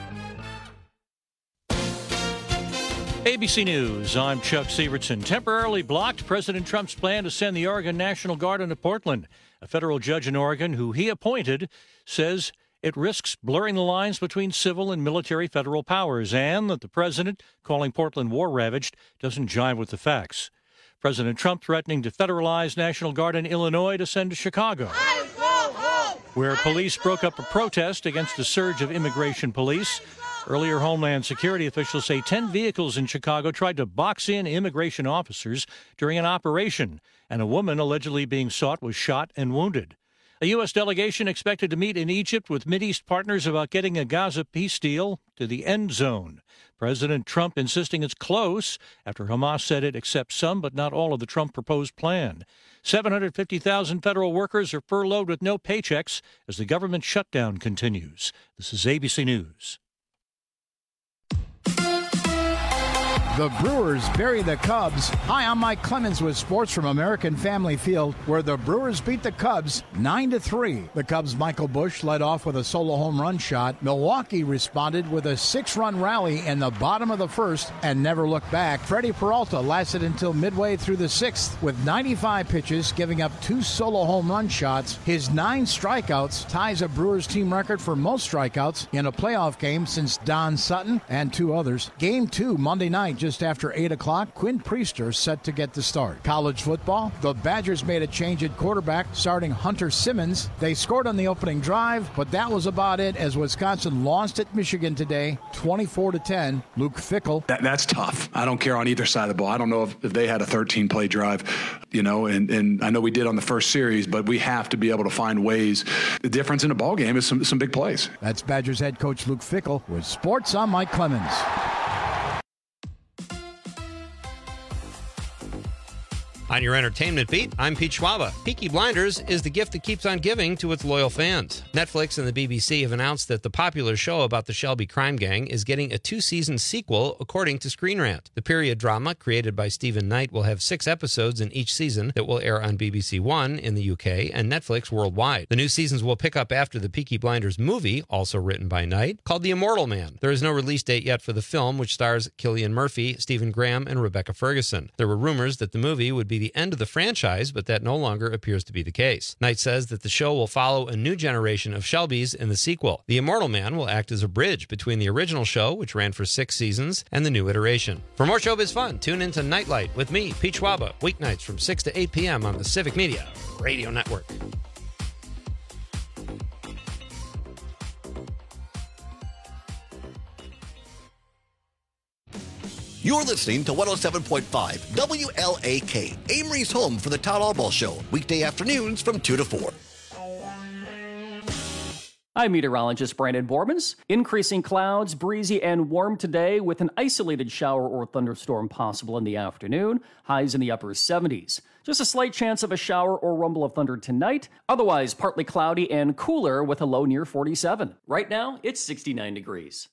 Speaker 8: A B C News, I'm Chuck Sievertson. Temporarily blocked President Trump's plan to send the Oregon National Guard into Portland. A federal judge in Oregon, who he appointed, says it risks blurring the lines between civil and military federal powers, and that the president, calling Portland war-ravaged, doesn't jive with the facts. President Trump threatening to federalize National Guard in Illinois to send to Chicago, where police broke up a protest against a surge of immigration police. Earlier, Homeland Security officials say ten vehicles in Chicago tried to box in immigration officers during an operation, and a woman allegedly being sought was shot and wounded. A U S delegation expected to meet in Egypt with Mideast partners about getting a Gaza peace deal to the end zone. President Trump insisting it's close after Hamas said it accepts some but not all of the Trump proposed plan. seven hundred fifty thousand federal workers are furloughed with no paychecks as the government shutdown continues. This is A B C News.
Speaker 9: The Brewers bury the Cubs. Hi, I'm Mike Clemens with sports from American Family Field, where the Brewers beat the Cubs nine to three. The Cubs' Michael Busch led off with a solo home run shot. Milwaukee responded with a six-run rally in the bottom of the first and never looked back. Freddie Peralta lasted until midway through the sixth with ninety-five pitches, giving up two solo home run shots. His nine strikeouts ties a Brewers team record for most strikeouts in a playoff game since Don Sutton and two others. Game two, Monday night, just after eight o'clock, Quinn Priester set to get the start. College football, the Badgers made a change at quarterback, starting Hunter Simmons. They scored on the opening drive, but that was about it as Wisconsin lost at Michigan today, twenty-four to ten. Luke Fickell.
Speaker 11: That, that's tough. I don't care on either side of the ball. I don't know if, if they had a thirteen-play drive, you know, and, and I know we did on the first series, but we have to be able to find ways. The difference in a ball game is some, some big plays.
Speaker 9: That's Badgers head coach Luke Fickell with sports. I'm Mike Clemens.
Speaker 19: On your entertainment beat, I'm Pete Schwaba. Peaky Blinders is the gift that keeps on giving to its loyal fans. Netflix and the B B C have announced that the popular show about the Shelby crime gang is getting a two-season sequel, according to Screen Rant. The period drama, created by Stephen Knight, will have six episodes in each season that will air on B B C One in the U K and Netflix worldwide. The new seasons will pick up after the Peaky Blinders movie, also written by Knight, called The Immortal Man. There is no release date yet for the film, which stars Cillian Murphy, Stephen Graham, and Rebecca Ferguson. There were rumors that the movie would be the end of the franchise, but that no longer appears to be the case. Knight says that the show will follow a new generation of Shelbys in the sequel. The Immortal Man will act as a bridge between the original show, which ran for six seasons, and the new iteration. For more showbiz fun, tune into Nightlight with me, Pete Schwaba, weeknights from six to eight p.m. on the Civic Media Radio Network.
Speaker 13: You're listening to one oh seven point five W L A K, Amory's home for the Todd Alball Show, weekday afternoons from two to four.
Speaker 12: I'm meteorologist Brandon Bormans. Increasing clouds, breezy and warm today with an isolated shower or thunderstorm possible in the afternoon. Highs in the upper seventies. Just a slight chance of a shower or rumble of thunder tonight. Otherwise, partly cloudy and cooler with a low near forty-seven. Right now, it's sixty-nine degrees.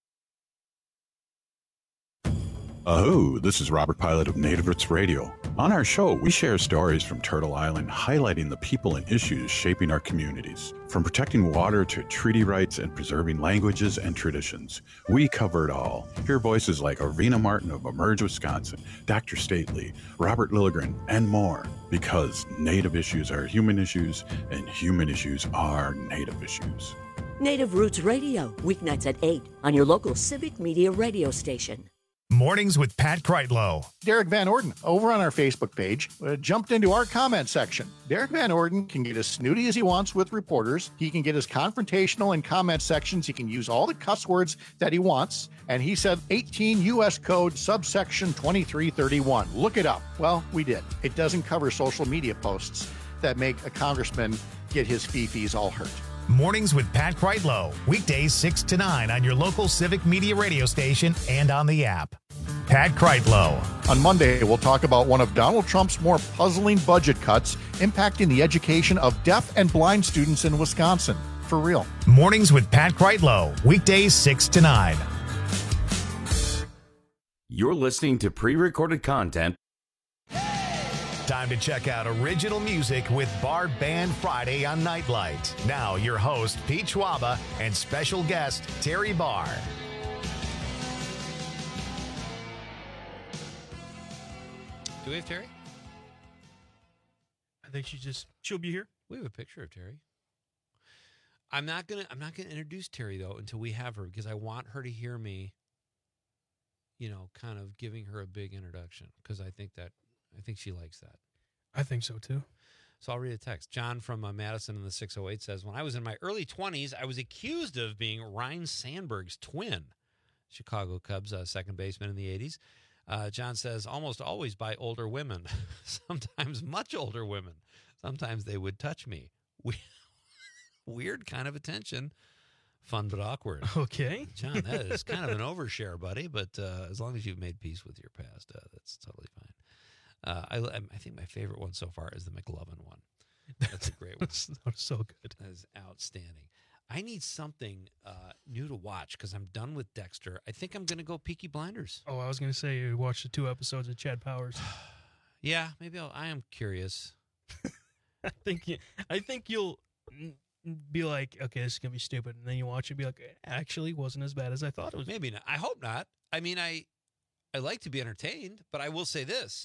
Speaker 25: Aho, this is Robert Pilot of Native Roots Radio. On our show, we share stories from Turtle Island highlighting the people and issues shaping our communities. From protecting water to treaty rights and preserving languages and traditions, we cover it all. Hear voices like Arvina Martin of Emerge, Wisconsin, Doctor Stately, Robert Lilligren, and more. Because Native issues are human issues, and human issues are Native issues.
Speaker 22: Native Roots Radio, weeknights at eight on your local Civic Media radio station.
Speaker 1: Mornings with Pat Kreitlow.
Speaker 9: Derek Van Orden, over on our Facebook page, uh, jumped into our comment section. Derek Van Orden can get as snooty as he wants with reporters. He can get as confrontational in comment sections. He can use all the cuss words that he wants. And he said eighteen U S Code subsection twenty-three thirty-one. Look it up. Well, we did. It doesn't cover social media posts that make a congressman get his fee-fees all hurt.
Speaker 1: Mornings with Pat Kreitlow. Weekdays six to nine on your local Civic Media radio station and on the app. Pat Kreitlow.
Speaker 9: On Monday, we'll talk about one of Donald Trump's more puzzling budget cuts impacting the education of deaf and blind students in Wisconsin. For real.
Speaker 1: Mornings with Pat Kreitlow. Weekdays six to nine.
Speaker 20: You're listening to pre-recorded content.
Speaker 1: Time to check out original music with Bar Band Friday on Nightlight. Now, your host, Pete Schwaba, and special guest, Terry Barr.
Speaker 19: Do we have Terry?
Speaker 21: I think she just she'll be here.
Speaker 19: We have a picture of Terry. I'm not gonna I'm not gonna introduce Terry though until we have her because I want her to hear me. You know, kind of giving her a big introduction because I think that I think she likes that.
Speaker 21: I think so too.
Speaker 19: So I'll read a text. John from uh, Madison in the six oh eight says, when I was in my early twenties, I was accused of being Ryne Sandberg's twin. Chicago Cubs uh, second baseman in the eighties. Uh, John says, almost always by older women, sometimes much older women. Sometimes they would touch me. We- Weird kind of attention. Fun but awkward.
Speaker 21: Okay.
Speaker 19: John, that is kind of an overshare, buddy, but uh, as long as you've made peace with your past, uh, that's totally fine. Uh, I, I think my favorite one so far is the McLovin one. That's a great one.
Speaker 21: That's so good.
Speaker 19: That is outstanding. I need something uh, new to watch because I'm done with Dexter. I think I'm going to go Peaky Blinders.
Speaker 21: Oh, I was going to say you watched the two episodes of Chad Powers.
Speaker 19: Yeah, maybe I'll, I am curious.
Speaker 21: I think you, I think you'll be like, okay, this is going to be stupid. And then you watch it and be like, it actually wasn't as bad as I thought it was.
Speaker 19: Maybe not. I hope not. I mean, I I like to be entertained, but I will say this.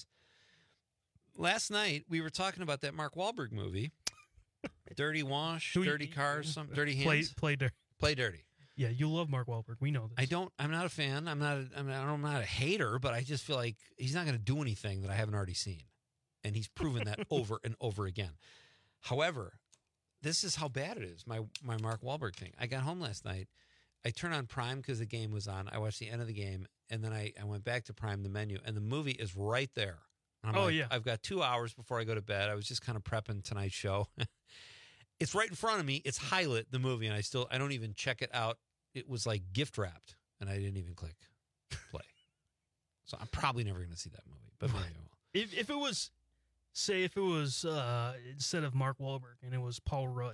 Speaker 19: Last night, we were talking about that Mark Wahlberg movie, Dirty Wash,
Speaker 21: Who-
Speaker 19: Dirty Cars, some Dirty
Speaker 21: Play,
Speaker 19: Hands.
Speaker 21: play dirty.
Speaker 19: Play Dirty.
Speaker 21: Yeah, you love Mark Wahlberg. We know this.
Speaker 19: I don't. I'm not a fan. I'm not. A, I'm, not I'm not a hater, but I just feel like he's not going to do anything that I haven't already seen, and he's proven that over and over again. However, this is how bad it is. My my Mark Wahlberg thing. I got home last night. I turned on Prime because the game was on. I watched the end of the game, and then I, I went back to Prime, the menu, and the movie is right there. And I'm
Speaker 21: Oh,
Speaker 19: like,
Speaker 21: yeah.
Speaker 19: I've got two hours before I go to bed. I was just kind of prepping tonight's show. It's right in front of me. It's Highlight, the movie, and I still I don't even check it out. It was like gift wrapped, and I didn't even click play. So I'm probably never going to see that movie. But maybe I will.
Speaker 21: If, if it was, say, if it was uh, instead of Mark Wahlberg and it was Paul Rudd,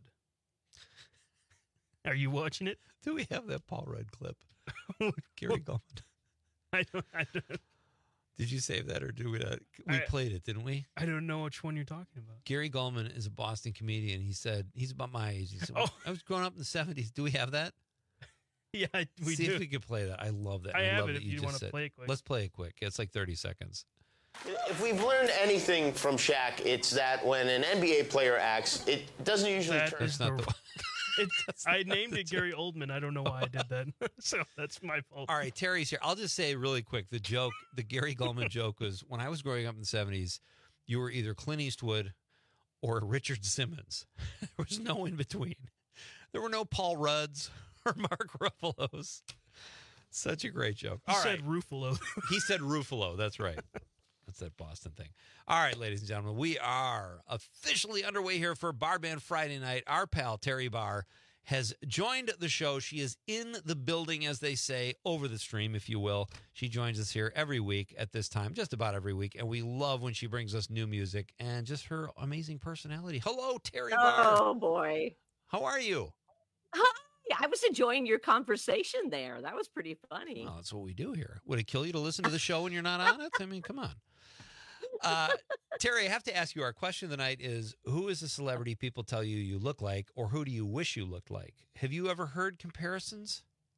Speaker 21: are you watching it?
Speaker 19: Do we have that Paul Rudd clip? Gary Gulman.
Speaker 21: I don't. I don't.
Speaker 19: Did you save that or do we not? We
Speaker 21: I-
Speaker 19: played it, didn't we?
Speaker 21: I don't know which one you're talking about.
Speaker 19: Gary Gulman is a Boston comedian. He said, he's about my age. He said,
Speaker 21: Oh.
Speaker 19: I was growing up in the seventies. Do we have that?
Speaker 21: Yeah, we
Speaker 19: See
Speaker 21: do.
Speaker 19: if we could play that. I love that.
Speaker 21: I have
Speaker 19: love
Speaker 21: it
Speaker 19: that
Speaker 21: if you
Speaker 19: just
Speaker 21: wanna
Speaker 19: said-
Speaker 21: play it quick.
Speaker 19: Let's play it quick. It's like thirty seconds.
Speaker 3: If we've learned anything from Shaq, it's that when an N B A player acts, it doesn't usually
Speaker 21: That
Speaker 3: turn.
Speaker 21: is the- It's, I named it Gary Oldman. I don't know why I did that. So that's my fault.
Speaker 19: All right, Terry's here. I'll just say really quick, the joke, the Gary Gulman joke was when I was growing up in the seventies, you were either Clint Eastwood or Richard Simmons. There was no in between. There were no Paul Rudds or Mark Ruffalo's. Such a great joke.
Speaker 21: He
Speaker 19: All
Speaker 21: said
Speaker 19: right.
Speaker 21: Ruffalo.
Speaker 19: He said Ruffalo. That's right. That's that Boston thing. All right, ladies and gentlemen, we are officially underway here for Bar Band Friday night. Our pal, Terry Barr, has joined the show. She is in the building, as they say, over the stream, if you will. She joins us here every week at this time, just about every week, and we love when she brings us new music and just her amazing personality. Hello, Terry Barr.
Speaker 14: Oh, boy.
Speaker 19: How are you?
Speaker 14: Hi. I was enjoying your conversation there. That was pretty funny.
Speaker 19: Well, that's what we do here. Would it kill you to listen to the show when you're not on it? I mean, come on. Uh, Terry, I have to ask you, our question of the night is, who is a celebrity people tell you you look like, or who do you wish you looked like? Have you ever heard comparisons?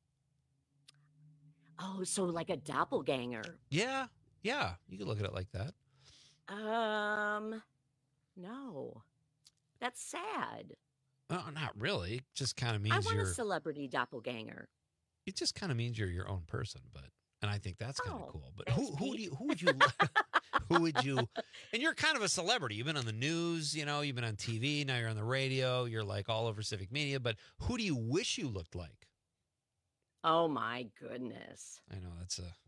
Speaker 14: Oh, so like a doppelganger.
Speaker 19: Yeah, yeah. You could look at it like that.
Speaker 14: Um, no. That's sad.
Speaker 19: Oh, not really. It just kind of
Speaker 14: I
Speaker 19: means
Speaker 14: want
Speaker 19: you're.
Speaker 14: a celebrity doppelganger.
Speaker 19: It just kind of means you're your own person, but And I think that's kind of
Speaker 14: Oh,
Speaker 19: cool. But who who do you, who would you who would you? And you're kind of a celebrity. You've been on the news, you know. You've been on T V. Now you're on the radio. You're like all over civic media. But who do you wish you looked like?
Speaker 14: Oh my goodness.
Speaker 19: I know that's a.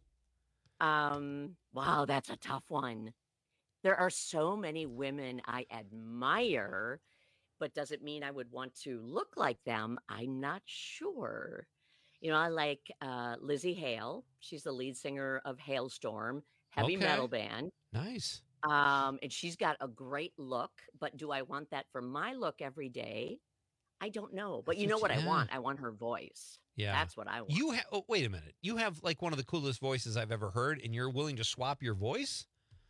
Speaker 14: Um, wow, that's a tough one. There are so many women I admire, but does it mean I would want to look like them? I'm not sure. You know, I like uh, Lizzie Hale. She's the lead singer of Hailstorm, heavy
Speaker 19: Okay.
Speaker 14: metal band.
Speaker 19: Nice.
Speaker 14: Um, and she's got a great look, but do I want that for my look every day? I don't know. But you know what I
Speaker 19: Yeah.
Speaker 14: want? I want her voice.
Speaker 19: Yeah,
Speaker 14: That's what I want.
Speaker 19: You have. Oh, wait a minute. You have like one of the coolest voices I've ever heard, and you're willing to swap your voice?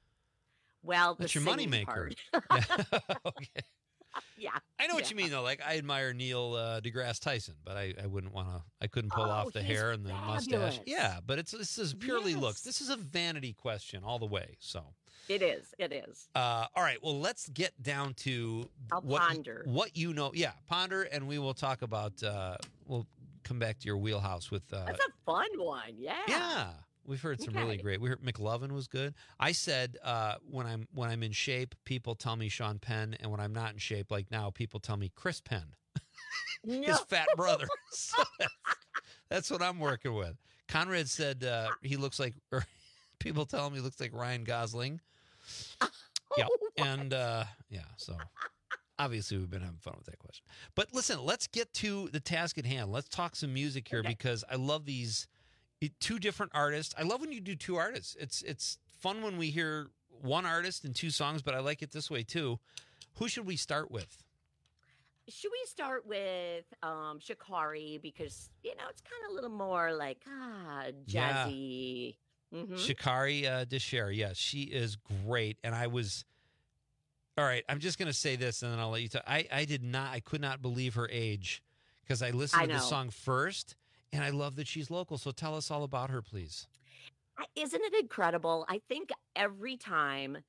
Speaker 14: Well,
Speaker 19: That's
Speaker 14: the
Speaker 19: your
Speaker 14: singing
Speaker 19: moneymaker.
Speaker 14: part.
Speaker 19: Okay.
Speaker 14: Yeah.
Speaker 19: I know what
Speaker 14: yeah.
Speaker 19: you mean, though. Like, I admire Neil uh, deGrasse Tyson, but I, I wouldn't want to. I couldn't pull
Speaker 14: Oh,
Speaker 19: off the
Speaker 14: he's
Speaker 19: hair and the mustache.
Speaker 14: fabulous.
Speaker 19: Yeah, but it's this is purely
Speaker 14: Yes.
Speaker 19: looks. This is a vanity question all the way. So,
Speaker 14: It is. It is.
Speaker 19: uh, all right. Well, let's get down to
Speaker 14: I'll
Speaker 19: what
Speaker 14: ponder.
Speaker 19: what you know. Yeah, ponder, and we will talk about. Uh, we'll come back to your wheelhouse with. Uh,
Speaker 14: That's a fun one. Yeah.
Speaker 19: yeah, we've heard some really
Speaker 14: Okay.
Speaker 19: great. We heard McLovin was good. I said uh, when I'm when I'm in shape, people tell me Sean Penn, and when I'm not in shape, like now, people tell me Chris Penn, his
Speaker 14: No.
Speaker 19: fat brother. So that's, that's what I'm working with. Conrad said uh, he looks like, or people tell him he looks like Ryan Gosling. Yeah, and uh, yeah, so. Obviously, we've been having fun with that question. But listen, let's get to the task at hand. Let's talk some music here
Speaker 14: Okay.
Speaker 19: because I love these two different artists. I love when you do two artists. It's it's fun when we hear one artist and two songs, but I like it this way too. Who should we start with?
Speaker 14: Should we start with um Shikari because you know it's kind of a little more like ah
Speaker 19: Yeah.
Speaker 14: jazzy. Mhm.
Speaker 19: Shikari uh, Desher. Yes, she is great. And I was, all right, I'm just going to say this and then I'll let you talk. I, I did not, I could not believe her age because I listened
Speaker 14: I
Speaker 19: to the
Speaker 14: know.
Speaker 19: song first and I love that she's local. So tell us all about her, please.
Speaker 14: I- Isn't it incredible? I think every time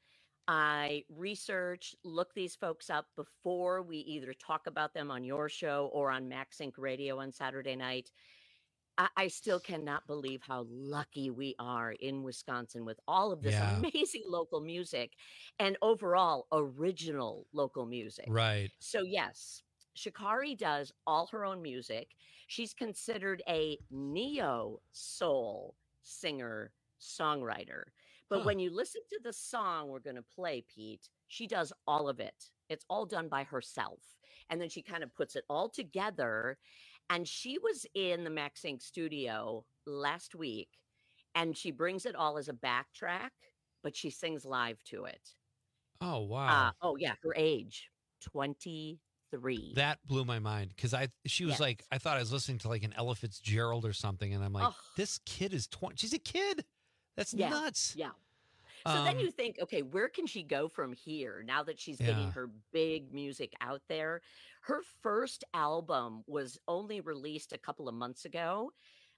Speaker 14: I research, look these folks up before we either talk about them on your show or on MaxSync Radio on Saturday night, I, I still cannot believe how lucky we are in Wisconsin with all of this
Speaker 19: Yeah.
Speaker 14: amazing local music and overall original local music.
Speaker 19: Right.
Speaker 14: So, yes, Shikari does all her own music. She's considered a neo soul singer songwriter. But
Speaker 19: Huh.
Speaker 14: when you listen to the song we're going to play, Pete, she does all of it. It's all done by herself. And then she kind of puts it all together. And she was in the MaxSync studio last week and she brings it all as a backtrack, but she sings live to it.
Speaker 19: Oh, wow.
Speaker 14: Uh, oh, yeah, her age, twenty-three.
Speaker 19: That blew my mind because I she was
Speaker 14: Yes.
Speaker 19: like I thought I was listening to like an Ella Fitzgerald or something, and I'm like,
Speaker 14: Oh.
Speaker 19: this kid is twenty. She's a kid. That's
Speaker 14: Yeah,
Speaker 19: nuts.
Speaker 14: Yeah. So then
Speaker 19: Um,
Speaker 14: you think, okay, where can she go from here now that she's
Speaker 19: Yeah.
Speaker 14: getting her big music out there? Her first album was only released a couple of months ago.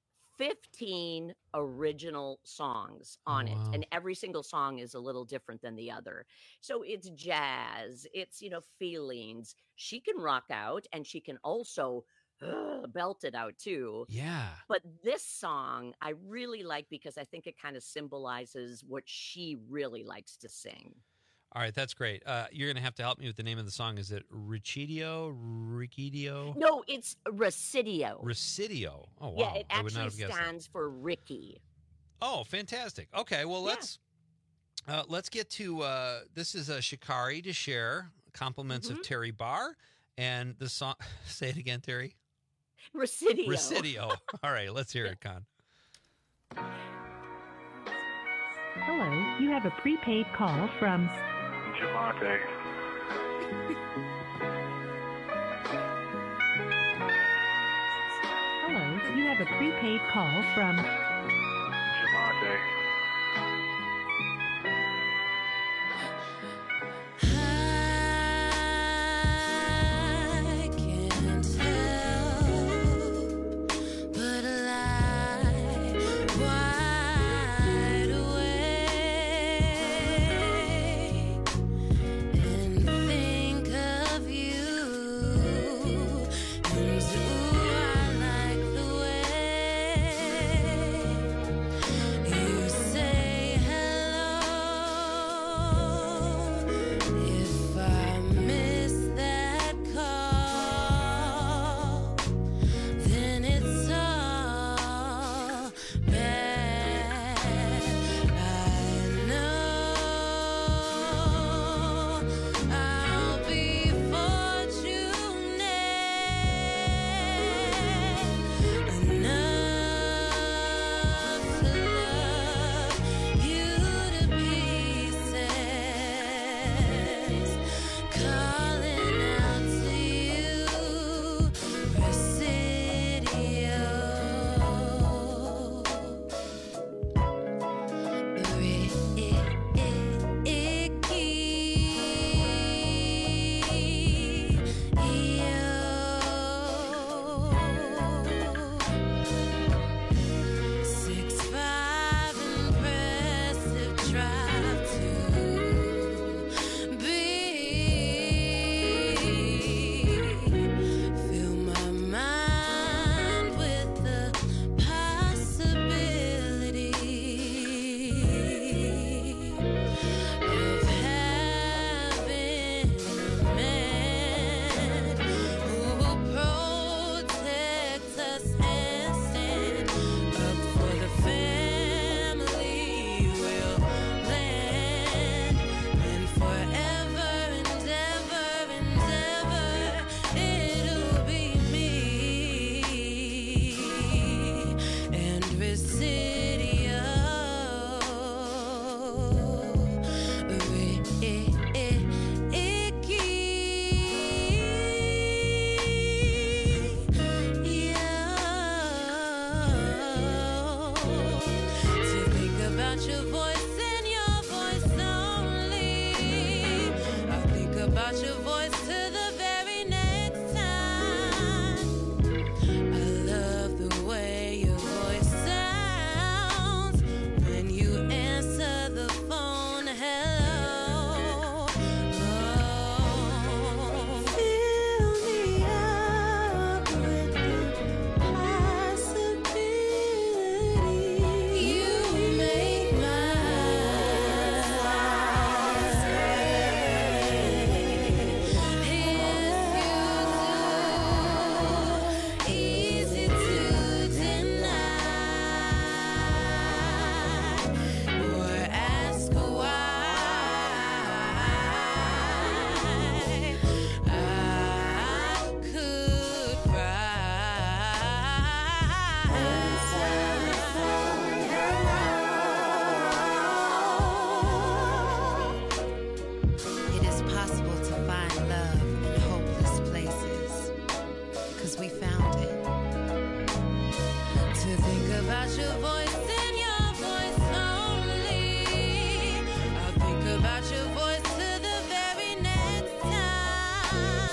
Speaker 14: fifteen original songs on
Speaker 19: Oh,
Speaker 14: it,
Speaker 19: wow.
Speaker 14: and every single song is a little different than the other. So it's jazz, it's, you know, feelings. She can rock out and she can also uh, belt it out too.
Speaker 19: Yeah.
Speaker 14: But this song I really like because I think it kind of symbolizes what she really likes to sing.
Speaker 19: All right, that's great. Uh, you're gonna have to help me with the name of the song. Is it Richidio? Richidio?
Speaker 14: No, it's Residio.
Speaker 19: Residio. Oh wow.
Speaker 14: Yeah, it
Speaker 19: I would not
Speaker 14: actually
Speaker 19: have guessed that.
Speaker 14: stands for Ricky.
Speaker 19: Oh, fantastic. Okay, well
Speaker 14: Yeah.
Speaker 19: let's uh, let's get to uh, this is a Shikari to share compliments
Speaker 14: Mm-hmm.
Speaker 19: of Terry Barr and the song. Say it again, Terry.
Speaker 14: Residio.
Speaker 19: Residio. All right, let's hear it, Con.
Speaker 15: Hello, you have a prepaid call from
Speaker 16: Javante.
Speaker 15: Hello, you have a prepaid call from
Speaker 16: Javante.
Speaker 7: I can't tell, but I lie wide awake and think of you. And ooh, I like the way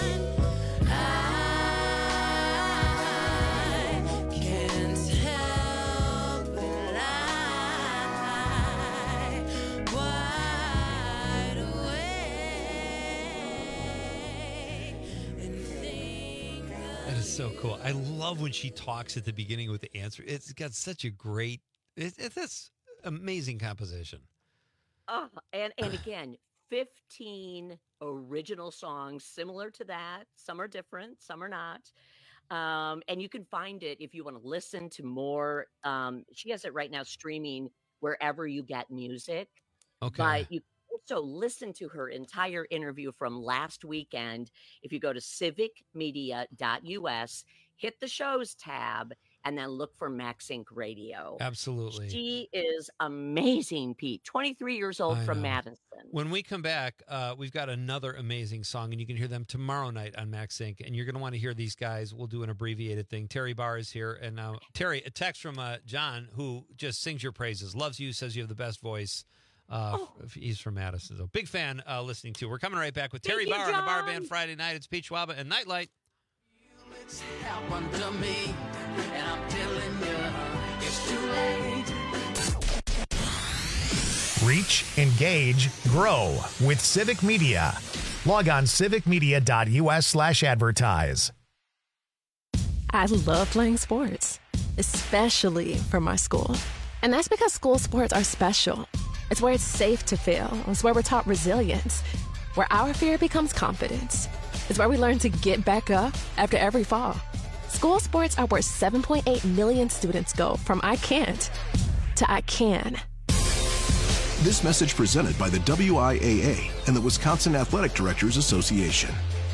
Speaker 7: can't help but lie wide awake and think
Speaker 19: That is so cool. I love when she talks at the beginning with the answer. It's got such a great, it, it's this amazing composition.
Speaker 14: Oh, and and again, fifteen original songs similar to that. Some are different, some are not. Um, and you can find it if you want to listen to more. Um, she has it right now streaming wherever you get music.
Speaker 19: Okay.
Speaker 14: But you can also listen to her entire interview from last weekend if you go to civic media dot U S, hit the shows tab, and then look for MaxInc Radio.
Speaker 19: Absolutely.
Speaker 14: She is amazing, Pete. twenty-three years old
Speaker 19: I
Speaker 14: from
Speaker 19: know.
Speaker 14: Madison.
Speaker 19: When we come back, uh, we've got another amazing song, and you can hear them tomorrow night on MaxInc. And you're going to want to hear these guys. We'll do an abbreviated thing. Terry Barr is here. And now, Terry, a text from uh, John, who just sings your praises, loves you, says you have the best voice. Uh,
Speaker 14: Oh.
Speaker 19: f- He's from Madison. So big fan uh, listening to. We're coming right back with Terry
Speaker 7: Thank you,
Speaker 19: Barr on the Bar
Speaker 7: John.
Speaker 19: Band Friday night. It's Pete Schwaba and Nightlight.
Speaker 7: happened to me, and I'm telling you, it's too late.
Speaker 1: Reach, engage, grow with Civic Media. Log on civic media dot U S slash advertise.
Speaker 5: I love playing sports, especially for my school. And that's because school sports are special. It's where it's safe to fail. It's where we're taught resilience, where our fear becomes confidence. It's where we learn to get back up after every fall. School sports are where seven point eight million students go from I can't to I can.
Speaker 17: This message presented by the W I A A and the Wisconsin Athletic Directors Association.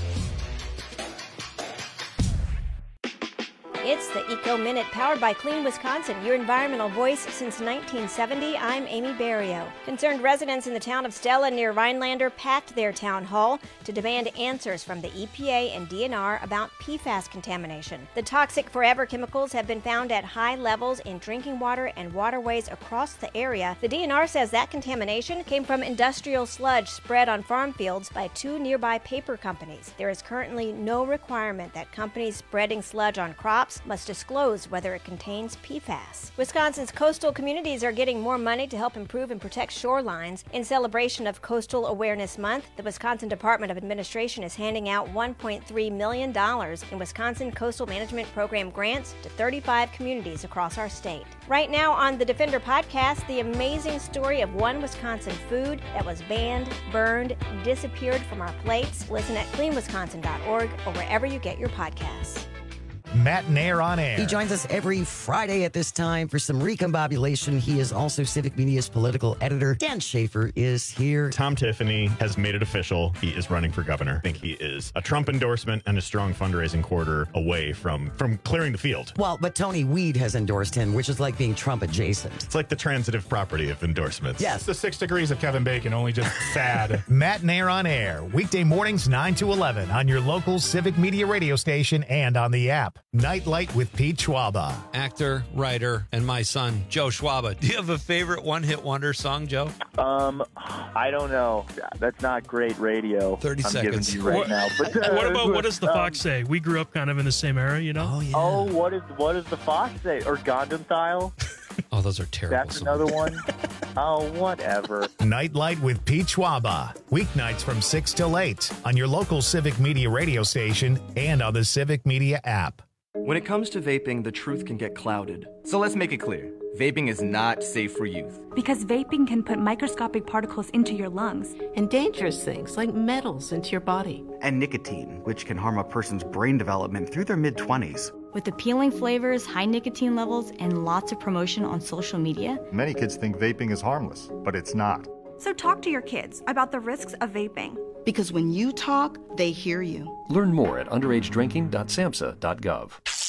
Speaker 18: It's the Eco Minute powered by Clean Wisconsin, your environmental voice since nineteen seventy. I'm Amy Barrio. Concerned residents in the town of Stella near Rhinelander packed their town hall to demand answers from the E P A and D N R about P FAS contamination. The toxic forever chemicals have been found at high levels in drinking water and waterways across the area. The D N R says that contamination came from industrial sludge spread on farm fields by two nearby paper companies. There is currently no requirement that companies spreading sludge on crops must disclose whether it contains P FAS. Wisconsin's coastal communities are getting more money to help improve and protect shorelines. In celebration of Coastal Awareness Month, the Wisconsin Department of Administration is handing out one point three million dollars in Wisconsin Coastal Management Program grants to thirty-five communities across our state. Right now on the Defender podcast, the amazing story of one Wisconsin food that was banned, burned, disappeared from our plates. Listen at clean wisconsin dot org or wherever you get your podcasts.
Speaker 1: Matt Nair on air.
Speaker 10: He joins us every Friday at this time for some recombobulation. He is also Civic Media's political editor. Dan Schaefer is here.
Speaker 23: Tom Tiffany has made it official. He is running for governor. I think he is a Trump endorsement and a strong fundraising quarter away from, from clearing the field.
Speaker 10: Well, but Tony Weed has endorsed him, which is like being Trump adjacent.
Speaker 23: It's like the transitive property of endorsements.
Speaker 10: Yes.
Speaker 23: The six degrees of Kevin Bacon, only just sad.
Speaker 1: Matt Nair on air, weekday mornings nine to eleven on your local Civic Media radio station and on the app. Nightlight with Pete Schwaba.
Speaker 19: Actor, writer, and my son, Joe Schwaba. Do you have a favorite one-hit wonder song, Joe?
Speaker 16: Um, I don't know. That's not great radio.
Speaker 19: thirty
Speaker 16: I'm
Speaker 19: seconds.
Speaker 16: giving you right
Speaker 21: What-
Speaker 16: now. But, uh,
Speaker 21: what about what does the
Speaker 16: um,
Speaker 21: Fox say? We grew up kind of in the same era, you know?
Speaker 19: Oh, yeah.
Speaker 16: Oh, what is what does the Fox say? Or Gundam Style?
Speaker 19: Oh, those are terrible
Speaker 16: That's
Speaker 19: songs.
Speaker 16: another one. Oh, whatever.
Speaker 1: Nightlight with Pete Schwaba. Weeknights from six till eight on your local Civic Media radio station and on the Civic Media app.
Speaker 24: When it comes to vaping, the truth can get clouded. So let's make it clear. Vaping is not safe for youth.
Speaker 15: Because vaping can put microscopic particles into your lungs.
Speaker 26: And dangerous things like metals into your body.
Speaker 24: And nicotine, which can harm a person's brain development through their mid-twenties.
Speaker 27: With appealing flavors, high nicotine levels, and lots of promotion on social media,
Speaker 28: Many kids think vaping is harmless, but it's not.
Speaker 29: So talk to your kids about the risks of vaping.
Speaker 30: Because when you talk, they hear you.
Speaker 31: Learn more at underage drinking dot samhsa dot gov.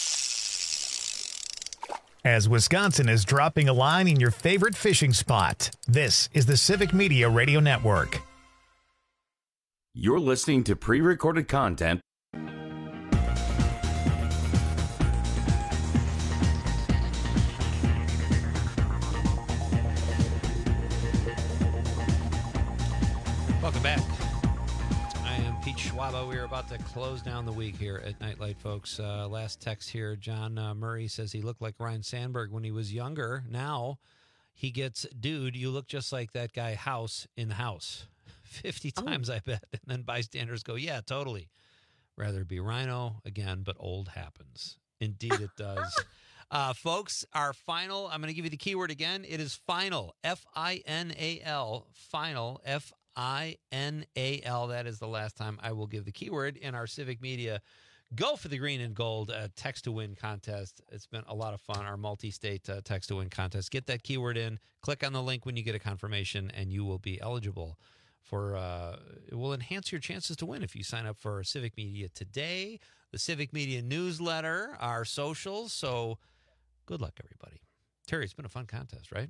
Speaker 1: As Wisconsin is dropping a line in your favorite fishing spot, this is the Civic Media Radio Network.
Speaker 20: You're listening to pre-recorded content.
Speaker 19: Welcome back. I am Pete Schwaba. We are about to close down the week here at Nightlight, folks. Uh, last text here. John uh, Murray says he looked like Ryan Sandberg when he was younger. Now he gets, dude, you look just like that guy House in House. fifty oh. times, I bet. And then bystanders go, yeah, totally. Rather be Rhino again, but old happens. Indeed it does. uh, folks, our final, I'm going to give you the keyword again. It is final. F I N A L. Final. F I N A L. That is the last time I will give the keyword in our Civic Media Go for the Green and Gold uh, Text to Win contest. It's been a lot of fun, our multi-state uh, Text to Win contest. Get that keyword in. Click on the link when you get a confirmation, and you will be eligible for, uh, it will enhance your chances to win if you sign up for Civic Media today, the Civic Media newsletter, our socials. So good luck, everybody. Terry, it's been a fun contest, right?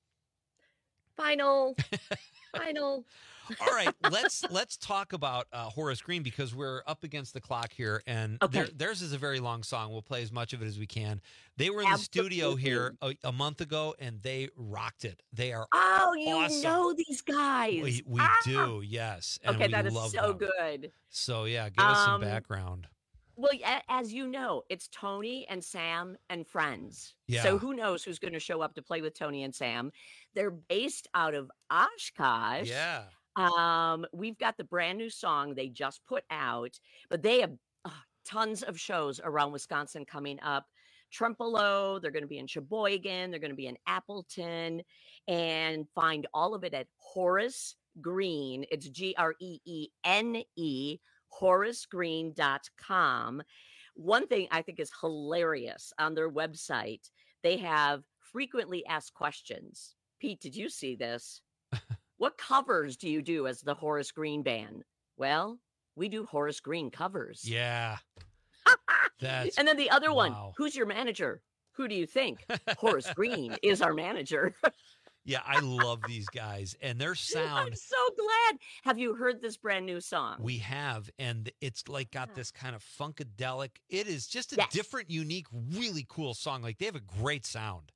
Speaker 14: Final. Final.
Speaker 19: All right, let's let's talk about uh, Horace Green, because we're up against the clock here, and
Speaker 14: Okay.
Speaker 19: their, theirs is a very long song. We'll play as much of it as we can. They were in the
Speaker 14: Absolutely.
Speaker 19: studio here a, a month ago, and they rocked it. They are
Speaker 14: Oh, you
Speaker 19: awesome.
Speaker 14: know these guys.
Speaker 19: We, we
Speaker 14: Ah!
Speaker 19: do, yes. And
Speaker 14: Okay,
Speaker 19: we
Speaker 14: that is
Speaker 19: love
Speaker 14: so
Speaker 19: them.
Speaker 14: good.
Speaker 19: So, yeah, give us some
Speaker 14: Um,
Speaker 19: background.
Speaker 14: Well, a- as you know, it's Tony and Sam and friends.
Speaker 19: Yeah.
Speaker 14: So who knows who's going to show up to play with Tony and Sam? They're based out of Oshkosh.
Speaker 19: Yeah.
Speaker 14: Um, we've got the brand new song they just put out, but they have uh, tons of shows around Wisconsin coming up. Trempealeau, they're going to be in Sheboygan, they're going to be in Appleton, and find all of it at Horace Green. It's G R E E N E, horace green dot com. One thing I think is hilarious on their website, they have frequently asked questions. Pete, did you see this? What covers do you do as the Horace Green Band? Well, we do Horace Green covers.
Speaker 19: Yeah. That's
Speaker 14: And then the other one,
Speaker 19: wow.
Speaker 14: who's your manager? Who do you think? Horace Green is our manager.
Speaker 19: Yeah, I love these guys, and their sound.
Speaker 14: I'm so glad. Have you heard this brand new song?
Speaker 19: We have, and it's like got this kind of funkadelic. It is just a
Speaker 14: Yes.
Speaker 19: different, unique, really cool song. Like, they have a great sound.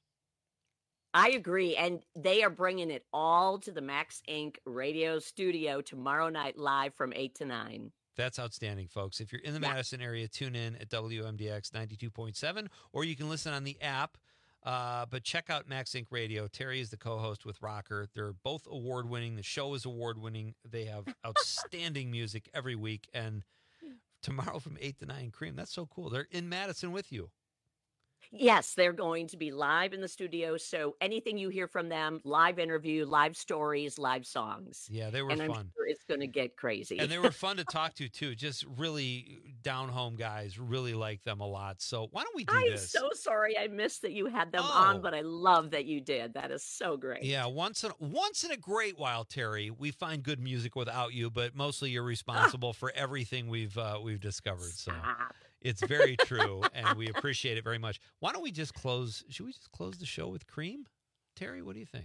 Speaker 14: I agree. And they are bringing it all to the Max Incorporated radio studio tomorrow night live from eight to nine.
Speaker 19: That's outstanding, folks. If you're in the
Speaker 14: Yeah.
Speaker 19: Madison area, tune in at W M D X ninety-two point seven, or you can listen on the app. Uh, but check out Max Incorporated Radio. Terry is the co-host with Rocker. They're both award-winning. The show is award-winning. They have outstanding music every week. And tomorrow from eight to nine, Cream. That's so cool. They're in Madison with you.
Speaker 14: Yes, they're going to be live in the studio. So anything you hear from them, live interview, live stories, live songs.
Speaker 19: Yeah, they were
Speaker 14: and I'm
Speaker 19: fun.
Speaker 14: sure it's going to get crazy.
Speaker 19: And they were fun to talk to, too. Just really down-home guys. Really like them a lot. So why don't we do
Speaker 14: I'm
Speaker 19: this?
Speaker 14: so sorry I missed that you had them
Speaker 19: Oh.
Speaker 14: on, but I love that you did. That is so great.
Speaker 19: Yeah, once in once in a great while, Terry, we find good music without you, but mostly you're responsible for everything we've uh, we've discovered. So
Speaker 14: Stop.
Speaker 19: it's very true, and we appreciate it very much. Why don't we just close? Should we just close the show with Cream? Terry, what do you think?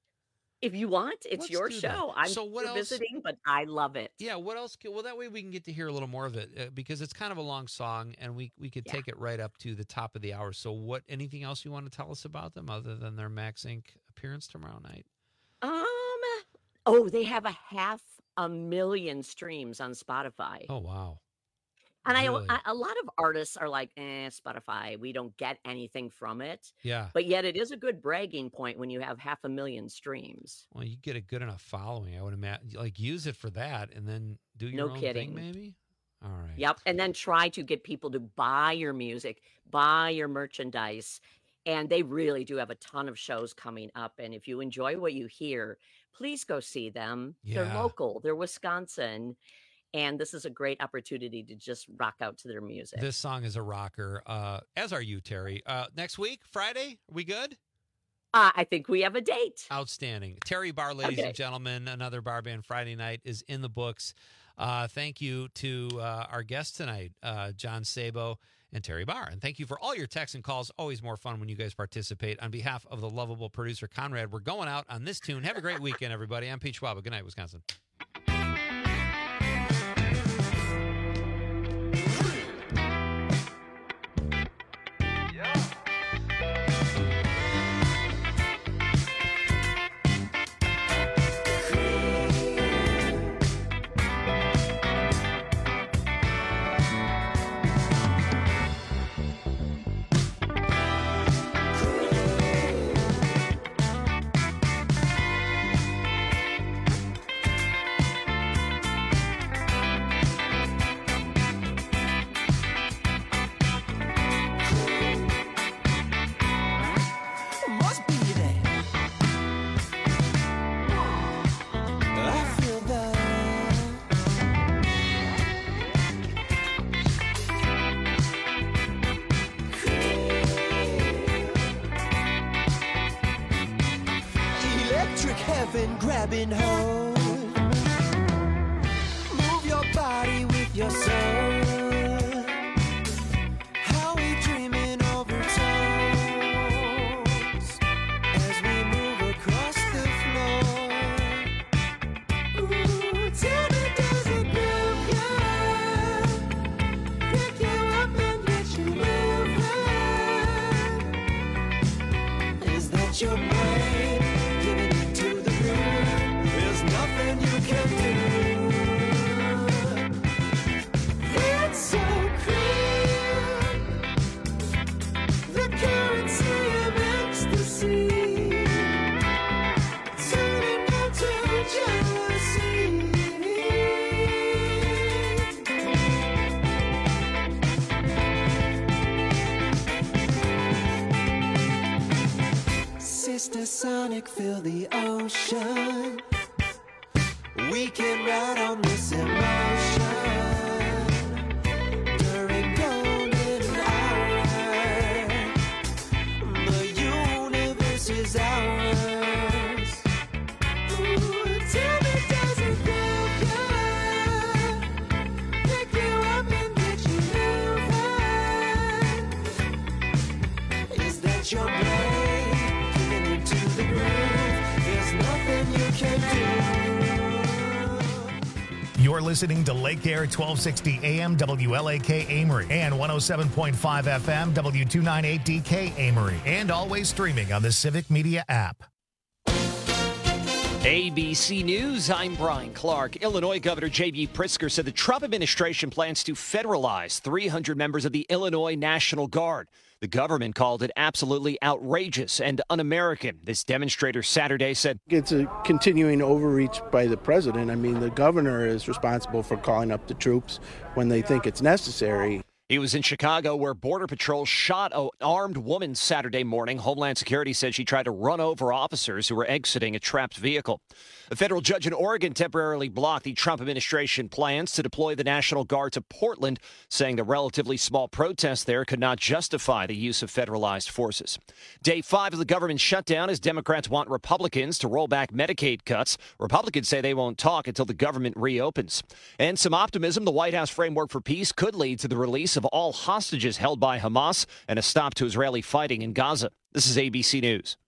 Speaker 14: If you want, it's
Speaker 19: Let's
Speaker 14: your
Speaker 19: do that.
Speaker 14: show. I'm
Speaker 19: So what
Speaker 14: still
Speaker 19: else-
Speaker 14: visiting, but I love it.
Speaker 19: Yeah, what else? Can, well, that way we can get to hear a little more of it uh, because it's kind of a long song, and we we could
Speaker 14: Yeah.
Speaker 19: take it right up to the top of the hour. So, what? Anything else you want to tell us about them other than their Max Incorporated appearance tomorrow night?
Speaker 14: Um. Oh, they have a half a million streams on Spotify.
Speaker 19: Oh wow!
Speaker 14: And
Speaker 19: Really?
Speaker 14: I, I, a lot of artists are like, eh, Spotify, we don't get anything from it.
Speaker 19: Yeah.
Speaker 14: But yet it is a good bragging point when you have half a million streams.
Speaker 19: Well, you get a good enough following, I would imagine. Like, use it for that, and then do your
Speaker 14: No
Speaker 19: own
Speaker 14: kidding.
Speaker 19: thing, maybe. All right.
Speaker 14: Yep. And then try to get people to buy your music, buy your merchandise. And they really do have a ton of shows coming up. And if you enjoy what you hear, please go see them. They're
Speaker 19: Yeah.
Speaker 14: local, they're Wisconsin. And this is a great opportunity to just rock out to their music.
Speaker 19: This song is a rocker. Uh, as are you, Terry. Uh, next week, Friday, are we good?
Speaker 14: Uh, I think we have a date.
Speaker 19: Outstanding. Terry Barr, ladies
Speaker 14: Okay.
Speaker 19: and gentlemen, another Bar Band Friday night is in the books. Uh, thank you to uh, our guests tonight, uh, John Sabo and Terry Barr. And thank you for all your texts and calls. Always more fun when you guys participate. On behalf of the lovable producer, Conrad, we're going out on this tune. Have a great weekend, everybody. I'm Pete Schwaba. Good night, Wisconsin.
Speaker 2: and grabbing hold. Move your body with your soul. How we dreaming over toes as we move across the floor. Ooh, tell me, does it move you? Pick you up and get you moving. Is that your brain giving it to the groove? There's nothing you can do. It's so clear, the currency of ecstasy, turning into jealousy. Sister Sonic, fill the ocean. We can ride on this emotion during golden hour. The universe is ours. Ooh, tell me, does it feel good? Pick you up and get you moving. Is that your brain giving into the groove? There's nothing you can do.
Speaker 1: You're listening to Lake Air twelve sixty A M W L A K Amory and one oh seven point five F M W two ninety-eight D K Amory, and always streaming on the Civic Media app.
Speaker 3: A B C News, I'm Brian Clark. Illinois Governor J B. Pritzker said the Trump administration plans to federalize three hundred members of the Illinois National Guard. The government called it absolutely outrageous and un-American. This demonstrator Saturday said,
Speaker 4: It's a continuing overreach by the president. I mean, the governor is responsible for calling up the troops when they think it's necessary.
Speaker 3: He was in Chicago where Border Patrol shot an armed woman Saturday morning. Homeland Security said she tried to run over officers who were exiting a trapped vehicle. A federal judge in Oregon temporarily blocked the Trump administration plans to deploy the National Guard to Portland, saying the relatively small protest there could not justify the use of federalized forces. Day five of the government shutdown as Democrats want Republicans to roll back Medicaid cuts. Republicans say they won't talk until the government reopens. And some optimism, the White House framework for peace could lead to the release of all hostages held by Hamas and a stop to Israeli fighting in Gaza. This is A B C News.